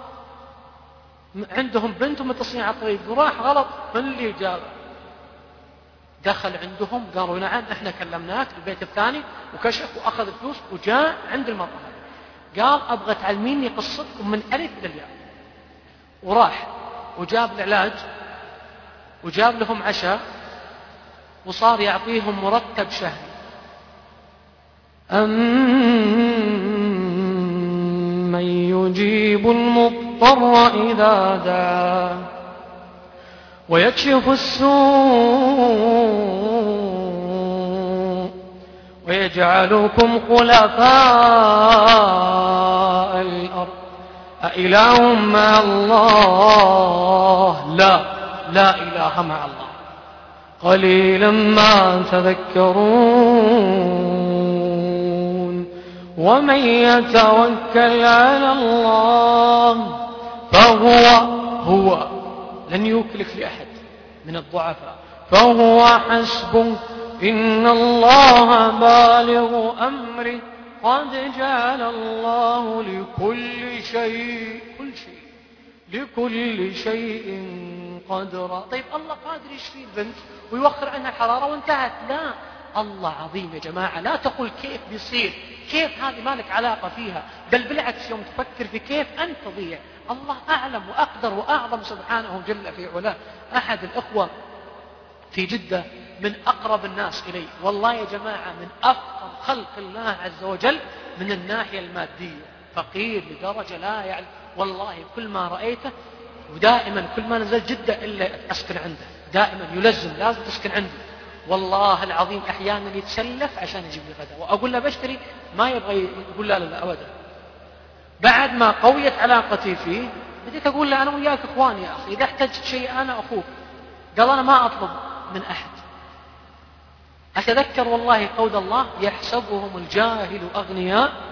عندهم بنت ومتصلين على الطريق وراح غلط من اللي جاب. دخل عندهم قالوا نعم احنا كلمناك البيت الثاني، وكشف واخذ فلوس وجاء عند المرأة. قال ابغى تعلميني قصتكم من الف الى الياء. وراح وجاب العلاج وجاب لهم عشاء وصار يعطيهم مرتب شهري. أمن يجيب المضطر إذا دعاه ويكشف السوء ويجعلكم خلفاء الأرض أإله مع الله؟ لا لا إله مع الله. قليلا ما تذكرون. ومن يتوكل على الله فهو هو لن يكلف لأحد من الضعفاء فهو حسبه إن الله بالغ أمره قد جعل الله لكل شيء كل شيء لكل شيء قدرا. طيب الله قادر يشفي البنت ويوخر عنها الحرارة وانتهت؟ لا، الله عظيم يا جماعة. لا تقول كيف بيصير، كيف هذه ما لك علاقة فيها، بل بالعكس يوم تفكر في كيف أنت تضيع. الله أعلم وأقدر وأعظم سبحانه جل في علاه. أحد الأخوة في جدة من أقرب الناس إلي، والله يا جماعة من أفقر خلق الله عز وجل من الناحية المادية، فقير لدرجة لا يعلم. والله كل ما رأيته ودائما كل ما نزل جدة إلا أسكن عنده، دائما يلزم لازم تسكن عنده. والله العظيم أحيانا يتسلف عشان يجيب لي غدا، وأقول له بشتري ما يبغى، يقول لا لا لا أبدا. بعد ما قويت علاقتي فيه بديت أقول له أنا وياك إخوان يا أخي، إذا احتجت شيء أنا أخوك. قال أنا ما أطلب من أحد. أتذكر والله قول الله يحسبهم الجاهل أغنياء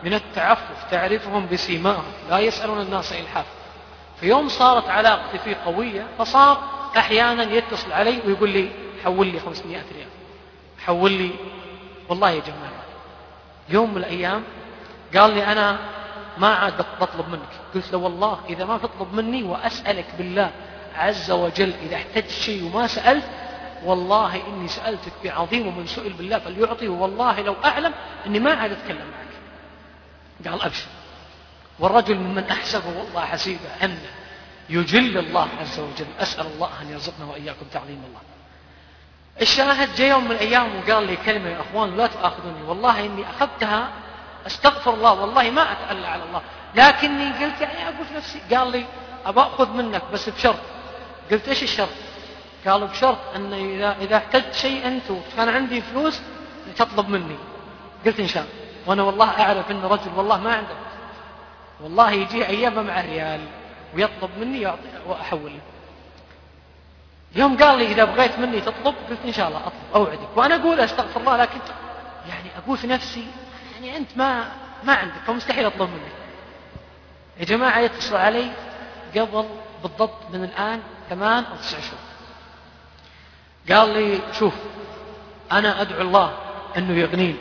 من التعفف، تعرفهم بسيماهم لا يسألون الناس إلحاف. في يوم صارت علاقتي فيه قوية، فصار أحيانا يتصل علي ويقول لي حول لي خمسمائة ريال، حول لي. والله يا جماعة يوم من الأيام قال لي أنا ما عاد بطلب منك. قلت له والله إذا ما تطلب مني، وأسألك بالله عز وجل إذا احتجت شيء وما سألت، والله إني سألتك بعظيم، ومن سئل بالله فليعطي، والله لو أعلم أني ما عاد أتكلم معك. قال أبشر. والرجل ممن أحسبه والله حسيبه أنه يجل الله عز وجل. أسأل الله أن يرزقنا وإياكم تعظيم الله. الشاهد جاء يوم من الأيام وقال لي كلمة يا أخوان لا تأخذوني، والله إني أخذتها أستغفر الله، والله ما أتألى على الله، لكني قلت يعني أقول في نفسي. قال لي أبى أخذ منك بس بشرط. قلت إيش الشرط؟ قالوا بشرط أن إذا, إذا احتجت شيء أنت وكان عندي فلوس تطلب مني. قلت إن شاء الله. وأنا والله أعرف أن رجل والله ما عنده، والله يجي أيام مع الريال ويطلب مني وأحول له. يوم قال لي إذا بغيت مني تطلب، قلت إن شاء الله أطلب أوعدك. وأنا أقول أستغفر الله، لكن يعني أقول في نفسي يعني أنت ما ما عندك فمستحيل أطلب منك. يا جماعة يتصل علي قبل بالضبط من الآن ثمان أو تسع شهور، قال لي شوف أنا أدعو الله أنه يغنيني،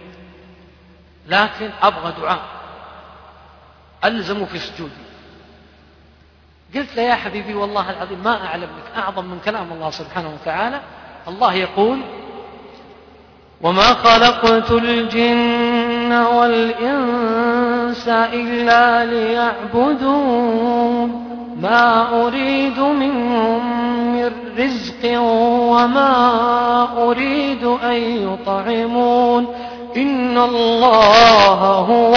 لكن أبغى دعاء ألزمه في سجودي. قلت له يا حبيبي والله العظيم ما أعلم لك أعظم من كلام الله سبحانه وتعالى. الله يقول وما خلقت الجن والإنس إلا ليعبدون ما أريد منهم من رزق وما أريد أن يطعمون إن الله هو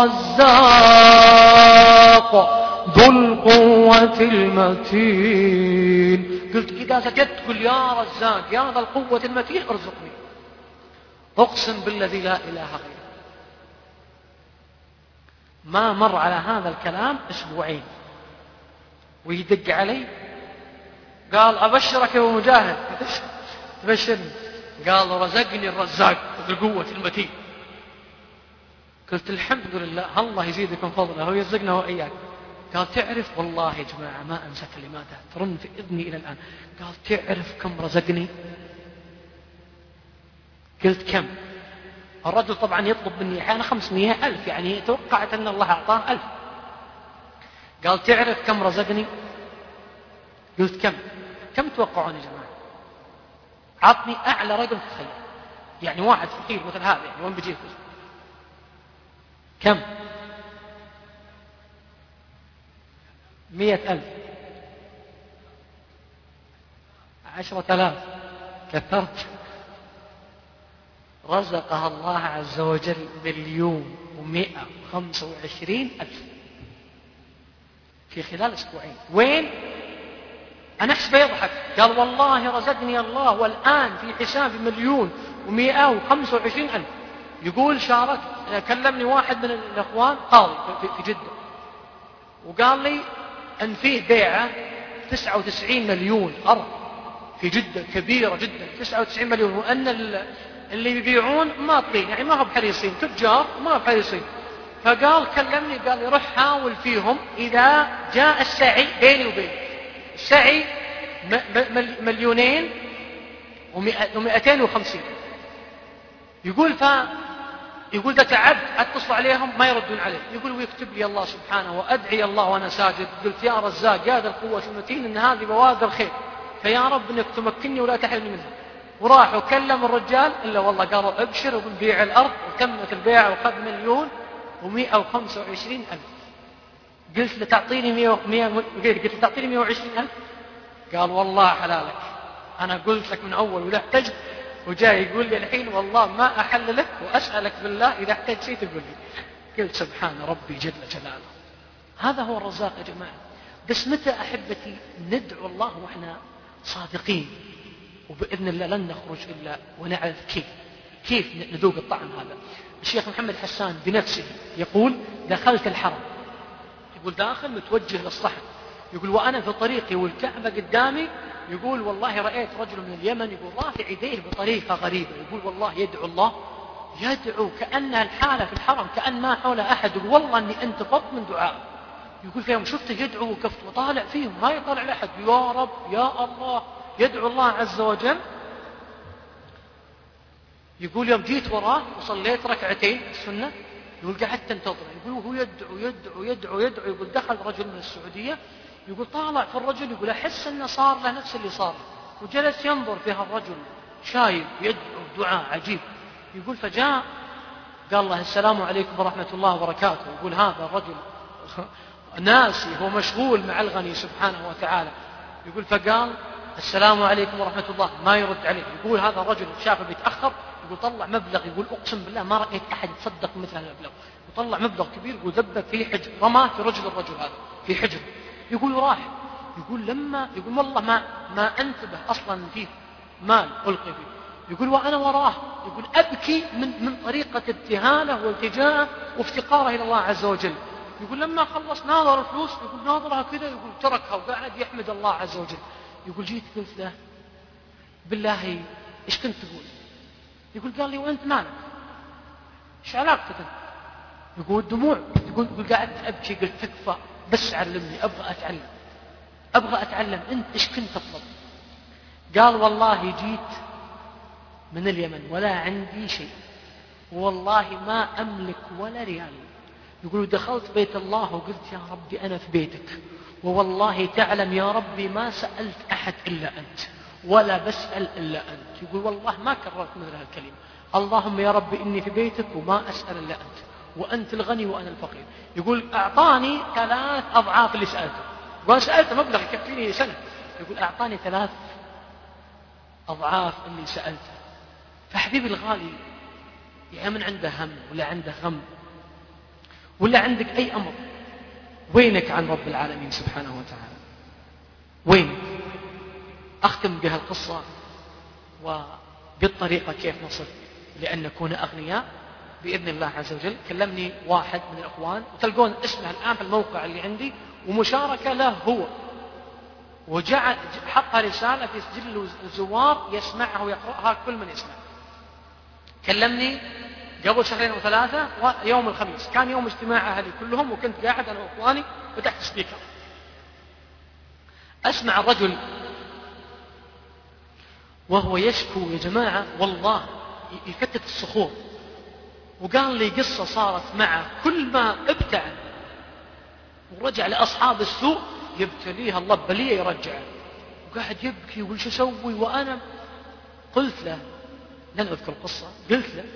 الرزاق ذو القوة المتين. قلت إذا سجدت قل يا رزاق يا ذا القوة المتين ارزقني. أقسم بالذي لا إله غيره ما مر على هذا الكلام أسبوعين ويدق علي قال أبشرك يا مجاهد. تبشرني؟ قال رزقني الرزاق ذو القوة المتين. قلت الحمد لله الله يزيدكم فضله هو يرزقنا وإياك. قال تعرف والله يا جماعة ما أنسى كلماته ترن في إذني إلى الآن. قال تعرف كم رزقني؟ قلت كم؟ الرجل طبعا يطلب مني أحيانا خمسمائة ألف، يعني توقعت أن الله أعطاه ألف. قال تعرف كم رزقني؟ قلت كم؟ كم توقعون يا جماعة؟ عطني أعلى رقم تتخيل، يعني واحد فقير مثل هذا يعني وين بيجيب فلوس؟ كم؟ مئة ألف، عشرة آلاف، كثرت. رزقها الله عز وجل مليون ومئة وخمسة وعشرين ألف في خلال أسبوعين. وين؟ أنا أحسبه يضحك. قال والله رزقني الله والآن في حسابي مليون ومئة وخمسة وعشرين ألف. يقول شارك كلمني واحد من الأخوان قاضي في جدة وقال لي أن فيه بيعة تسعة وتسعين مليون أرض في جدة كبيرة جدا، تسعة وتسعين مليون، وأن اللي يبيعون ماطلين يعني ما هو بحريصين، تجار ما هو بحريصين. فقال كلمني قال لي روح حاول فيهم إذا جاء السعي بيني وبينك، السعي مليونين ومئتين وخمسين. يقول ف يقول ده تعبت أتصل عليهم ما يردون عليه. يقول ويكتب لي الله سبحانه وأدعي الله وأنا ساجد قلت يا رزاق يا ذا القوة المتين إن هذه بوادر خير، فيا رب إنك تمكنني ولا تحرمني منها. وراح وكلم الرجال إلا والله قالوا ابشر وبنبيع الأرض، وتمت البيع وخذ مليون ومئة وخمسة وعشرين ألف. قلت له تعطيني مئة مئة قلت له تعطيني مئة وعشرين ألف. قال والله حلالك أنا قلت لك من أول ولا احتجت، وجاي يقول لي الحين والله ما أحل لك وأسألك بالله إذا احتجت شيء تقول لي. قلت سبحان ربي جل جلاله. هذا هو الرزاق يا جماعة. بس متى أحبتي ندعو الله وإحنا صادقين، وبإذن الله لن نخرج إلا ونعرف كيف كيف نذوق الطعم هذا. الشيخ محمد حسان بنفسه يقول دخلت الحرم، يقول داخل متوجه للصحن، يقول وأنا في طريقي والكعبة قدامي، يقول والله رأيت رجل من اليمن يقول رافع يديه بطريقة غريبة، يقول والله يدعو الله يدعو كأنها الحالة في الحرم كأن ما حوله أحد. يقول والله أني انتفضت من دعاء. يقول فيهم شفته يدعو وقفت وطالع فيهم ما يطالع لأحد، يا رب يا الله يدعو الله عز وجل. يقول يوم جيت وراه وصليت ركعتين السنة، يقول قعدت انتظر. يقول هو يدعو يدعو يدعو يدعو. يقول دخل رجل من السعودية، يقول طالع في الرجل، يقول أحس أنه صار له نفس اللي صار، وجلس ينظر في هالرجل شايب يدعو دعاء عجيب. يقول فجاء قال له السلام عليكم ورحمة الله وبركاته. يقول هذا الرجل ناسي، هو مشغول مع الغني سبحانه وتعالى. يقول فقال السلام عليكم ورحمة الله، ما يرد عليه. يقول هذا الرجل شافه بيتأخر، يقول طلع مبلغ، يقول أقسم بالله ما رأيت أحد يتصدق مثل هذا المبلغ. وطلع مبلغ كبير، يقول ذبه في حجر، رماه في رجل الرجل هذا في حجر. يقول راح، يقول لما يقول والله ما ما انتبه أصلا فيه مال ألقي فيه. يقول وأنا وراه، يقول أبكي من من طريقة ابتهاله والتجاءه وافتقاره إلى الله عز وجل. يقول لما خلص ناظر الفلوس، يقول ناظرها كذا، يقول تركها وقعد يحمد الله عز وجل. يقول جيت قلت له بالله إيش كنت تقول؟ يقول قال لي وأنت مالك؟ إيش علاقتك؟ يقول دموع. يقول يقول قعدت أبكي، قلت تكفى بس علمني، أبغى أتعلم أبغى أتعلم أنت إيش كنت تطلب؟ قال والله جيت من اليمن ولا عندي شيء، والله ما أملك ولا ريال. يقول دخلت بيت الله وقلت يا ربي أنا في بيتك، ووالله تعلم يا ربي ما سألت أحد إلا أنت ولا بسأل إلا أنت. يقول والله ما كررت مثل هالكلمة، اللهم يا ربي إني في بيتك وما أسأل إلا أنت، وأنت الغني وأنا الفقير. يقول أعطاني ثلاث أضعاف اللي سألته، وأنا سألته مبلغ يكفيني سنة. يقول أعطاني ثلاث أضعاف اللي سألته. فحبيبي الغالي، يا من عنده هم ولا عنده غم ولا عندك أي أمر، وينك عن رب العالمين سبحانه وتعالى؟ وينك؟ أختم بهالقصة وبالطريقة كيف نصل لأن نكون أغنياء بإذن الله عز وجل. كلمني واحد من الأخوان وتلقون اسمه الآن في الموقع اللي عندي ومشاركة له هو، وجعل حط رسالة في سجل الزوار يسمعها ويقرأها كل من يسمع. كلمني قبل شهرين أو ثلاثة يوم الخميس، كان يوم اجتماع أهلي كلهم، وكنت قاعد أنا وأخواني وتحت سبيكر. أسمع الرجل وهو يشكو يا جماعة والله يفتت الصخور، وقال لي قصة صارت معه كل ما ابتعد ورجع لأصحاب السوء يبتليها الله بليه يرجعه، وقاعد يبكي وش أسوي. وأنا قلت له لن أذكر القصة، قلت له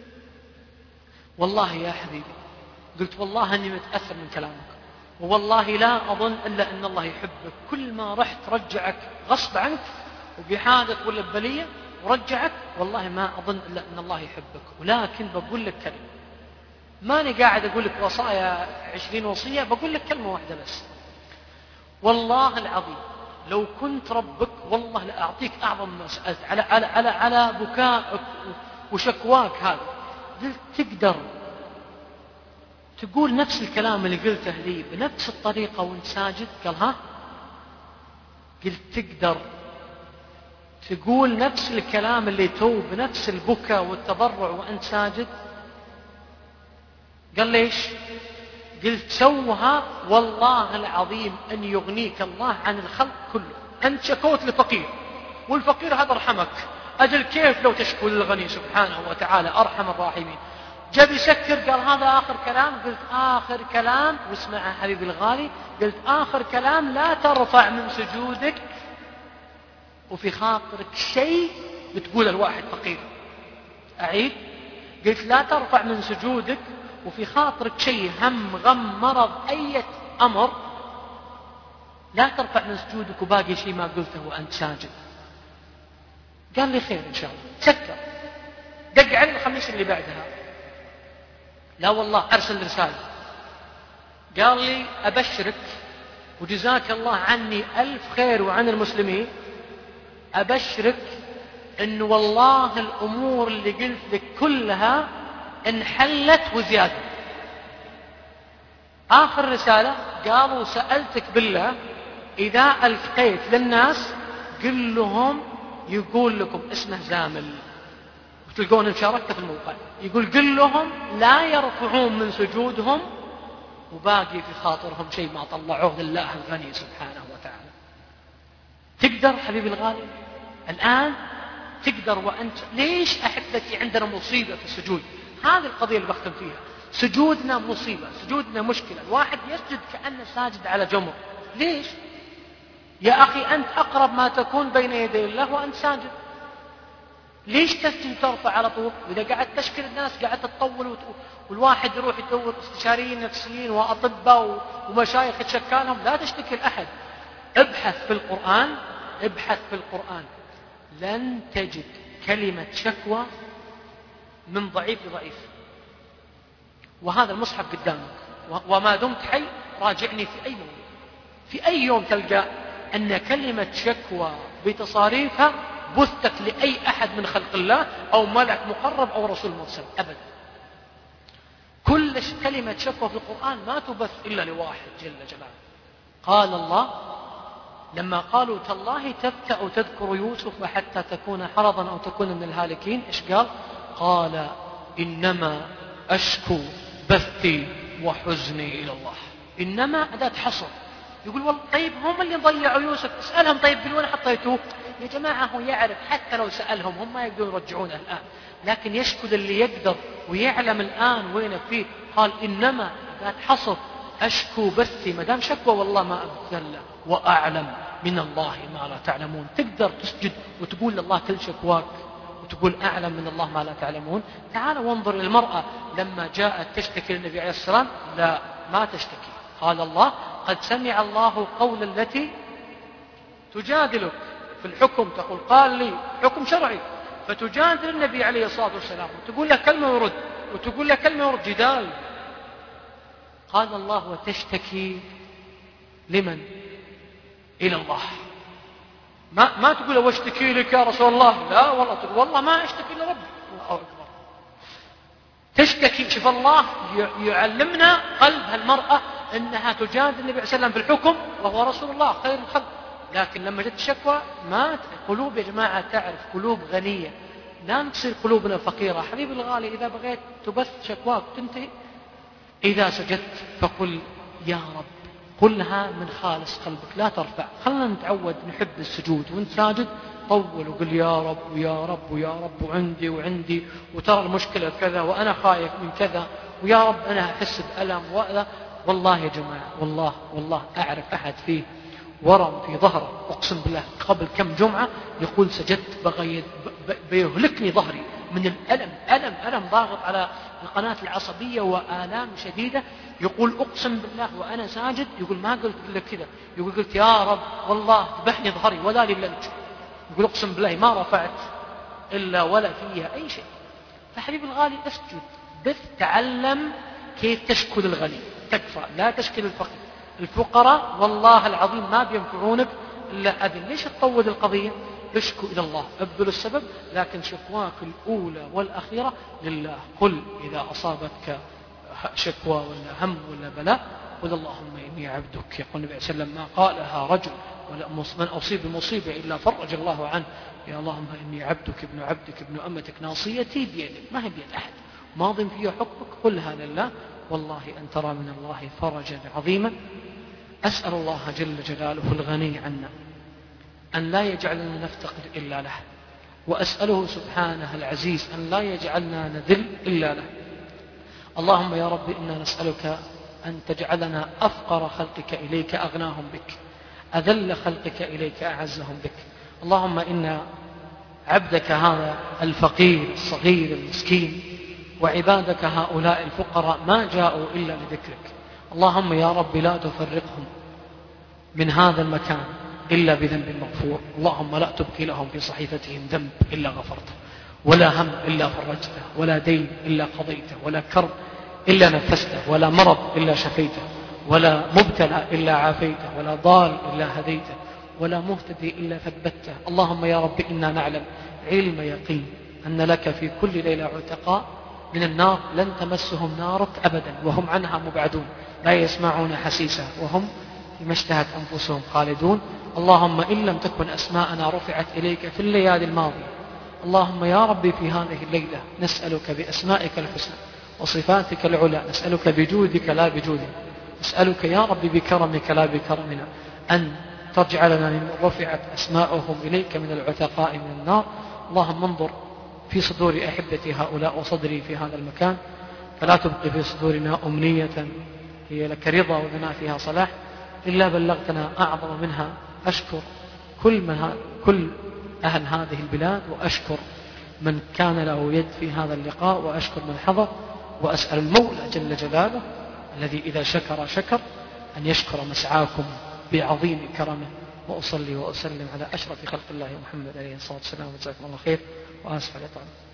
والله يا حبيبي، قلت والله أني متأثر من كلامك، ووالله لا أظن إلا أن الله يحبك. كل ما رحت رجعك غصب عنك وبحادث ولا ببلية ورجعك، والله ما أظن إلا أن الله يحبك. ولكن بقول لك كلمة، ماني قاعد أقول لك وصايا عشرين وصية، بقول لك كلمة واحدة بس، والله العظيم لو كنت ربك والله لأعطيك أعظم ما سألت على, على, على, على بكائك وشكواك هذا. قلت تقدر تقول نفس الكلام اللي قلته لي بنفس الطريقة وانت ساجد؟ قال ها. قلت تقدر تقول نفس الكلام اللي تو بنفس البكاء والتضرع وانت ساجد؟ قال ليش؟ قلت سوها والله العظيم أن يغنيك الله عن الخلق كله. أنت شكوت لفقير والفقير هذا رحمك، أجل كيف لو تشكو للغني سبحانه وتعالى أرحم الراحمين. جاب يسكر قال هذا آخر كلام. قلت آخر كلام، واسمع حبيبي الغالي، قلت آخر كلام لا ترفع من سجودك وفي خاطرك شيء بتقول الواحد فقير. أعيد، قلت لا ترفع من سجودك وفي خاطرك شيء، هم غم مرض أي أمر، لا ترفع من سجودك وباقي شيء ما قلته وأنت ساجد. قال لي خير إن شاء الله. سكر، دق علي الخميس اللي بعدها، لا والله أرسل رسالة قال لي أبشرك وجزاك الله عني ألف خير وعن المسلمين، أبشرك أن والله الأمور اللي قلت لك كلها انحلت وزيادة. آخر رسالة قالوا سألتك بالله إذا التقيت للناس قل لهم يقول لكم اسمه زامل تلقون مشاركته في الموقع. يقول قل لهم لا يرفعون من سجودهم وباقي في خاطرهم شيء ما طلعوه لله الغني سبحانه وتعالى. تقدر حبيبي الغالي الآن تقدر وأنت ليش أحبتي عندنا مصيبة في السجود؟ هذه القضية اللي بختم فيها. سجودنا مصيبة، سجودنا مشكلة. الواحد يسجد كأنه ساجد على جمر. ليش؟ يا أخي أنت أقرب ما تكون بين يدي الله وأنت ساجد. ليش تسجد ترفع على طول؟ وإذا قاعد تشكل الناس قاعد تطول وت... والواحد يروح يدور استشاريين نفسيين وأطباء ومشايخ يتشكالهم. لا تشتكي لأحد. ابحث في القرآن، ابحث في القرآن لن تجد كلمة شكوى من ضعيف لضعيف. وهذا المصحف قدامك وما دمت حي راجعني في أي يوم، في أي يوم تلقى أن كلمة شكوى بتصاريفها بثت لأي أحد من خلق الله أو ملك مقرب أو رسول مرسل أبدا. كل كلمة شكوى في القرآن ما تبث إلا لواحد جل جلاله. قال الله لما قالوا تالله تفتأ تذكر يوسف حتى تكون حرضا أو تكون من الهالكين، إيش قال؟ قال إنما أشكو بثي وحزني إلى الله. إنما أداة حصر. يقول والله طيب هم اللي ضيعوا يوسف، اسألهم طيب من وين حطيتوه؟ يا جماعة هو يعرف، حتى لو سألهم هم ما يقدرون يرجعونه الآن، لكن يشكو اللي يقدر ويعلم الآن وين فيه. قال إنما أداة حصر أشكو بثي. ما دام شكوى والله ما أبذل وأعلم من الله ما لا تعلمون. تقدر تسجد وتقول لله كل شكواك وتقول أعلم من الله ما لا تعلمون. تعال وانظر للمرأة لما جاءت تشتكي للنبي عليه السلام، لا ما تشتكي. قال الله قد سمع الله قول التي تجادلك في الحكم، تقول قال لي حكم شرعي، فتجادل النبي عليه الصلاة والسلام وتقول له كلمة ورد وتقول له كلمة ورد، جدال. قال الله وتشتكي لمن؟ إلى الله. ما, ما تقول واشتكي لك يا رسول الله، لا والله تقول والله ما اشتكي لربي. الله أكبر. تشتكي. شوف الله يعلمنا قلب هالمرأة أنها تجادل النبي عليه السلام في الحكم وهو رسول الله خير الخلق، لكن لما جت الشكوى ما قلوب يا جماعة تعرف، قلوب غنية. لا نصير قلوبنا فقيرة. حبيبي الغالي إذا بغيت تبث شكواك تنتهي. إذا سجدت فقل يا رب، قلها من خالص قلبك لا ترفع. خلنا نتعود نحب السجود وانت ساجد طول وقل يا رب ويا رب ويا رب وعندي وعندي وترى المشكلة كذا وأنا خايف من كذا ويا رب أنا أحس بألم وأذى. والله يا جماعة والله والله أعرف أحد فيه ورم في ظهره أقسم بالله قبل كم جمعة يقول سجدت بغيد بيهلكني ظهري من الألم، ألم ألم ضاغط على القناة العصبية وآلام شديدة. يقول أقسم بالله وأنا ساجد، يقول ما قلت إلا كذا، يقول قلت يا رب والله ذبحني ظهري ولا لي إلا أنت. يقول أقسم بالله ما رفعت إلا ولا فيها أي شيء. فحبيب الغالي اسجد بث، تعلم كيف تشكو للغني تكفى، لا تشكي للفقير. الفقراء والله العظيم ما بينفعونك إلا أذن. ليش تطول القضية؟ اشكو إلى الله، ابذل السبب، لكن شكواك الأولى والأخيرة لله. قل إذا أصابتك شكوى ولا هم ولا بلاء قل اللهم إني عبدك. يقول النبي صلى الله عليه وسلم ما قالها رجل ولا من أصيب بمصيبة إلا فرج الله عنه. يا اللهم إني عبدك ابن عبدك ابن أمتك ناصيتي بيدك، ما هي بيد أحد، ماض فيها حكمك، قلها لله والله أن ترى من الله فرجا عظيما. أسأل الله جل جلاله الغني عنا أن لا يجعلنا نفتقر إلا له، وأسأله سبحانه العزيز أن لا يجعلنا نذل إلا له. اللهم يا رب إنا نسألك أن تجعلنا أفقر خلقك إليك أغناهم بك، أذل خلقك إليك أعزهم بك. اللهم إن عبدك هذا الفقير الصغير المسكين وعبادك هؤلاء الفقراء ما جاءوا إلا لذكرك. اللهم يا رب لا تفرقهم من هذا المكان إلا بذنب مغفور. اللهم لا تبقي لهم في صحيفتهم ذنب إلا غفرته، ولا هم إلا فرجته، ولا دين إلا قضيته، ولا كرب إلا نفسته، ولا مرض إلا شفيته، ولا مبتلى إلا عافيته، ولا ضال إلا هديته، ولا مهتدي إلا ثبته. اللهم يا رب إنا نعلم علم يقين أن لك في كل ليلة عتقاء من النار لن تمسهم نارك أبدا وهم عنها مبعدون، لا يسمعون حسيسها وهم فيما اشتهت أنفسهم خالدون. اللهم إن لم تكن أسماءنا رفعت إليك في الليالي الماضية اللهم يا ربي في هذه الليلة نسألك بأسمائك الحسنى وصفاتك العلى، نسألك بجودك لا بجودنا، نسألك يا ربي بكرمك لا بكرمنا أن تجعلنا من رفعت أسماءهم إليك من العتقاء من النار. اللهم انظر في صدور أحبة هؤلاء وصدري في هذا المكان، فلا تبقي في صدورنا أمنية هي لك رضا ولنا فيها صلاح إلا بلغتنا أعظم منها. أشكر كل, من كل أهل هذه البلاد، وأشكر من كان له يد في هذا اللقاء، وأشكر من حضر، وأسأل المولى جل جلاله الذي إذا شكر شكر أن يشكر مسعاكم بعظيم كرمه. وأصلي وأسلم على أشرف خلق الله محمد عليه الصلاة والسلام، وجزاكم الله خير، وآسف على طالب.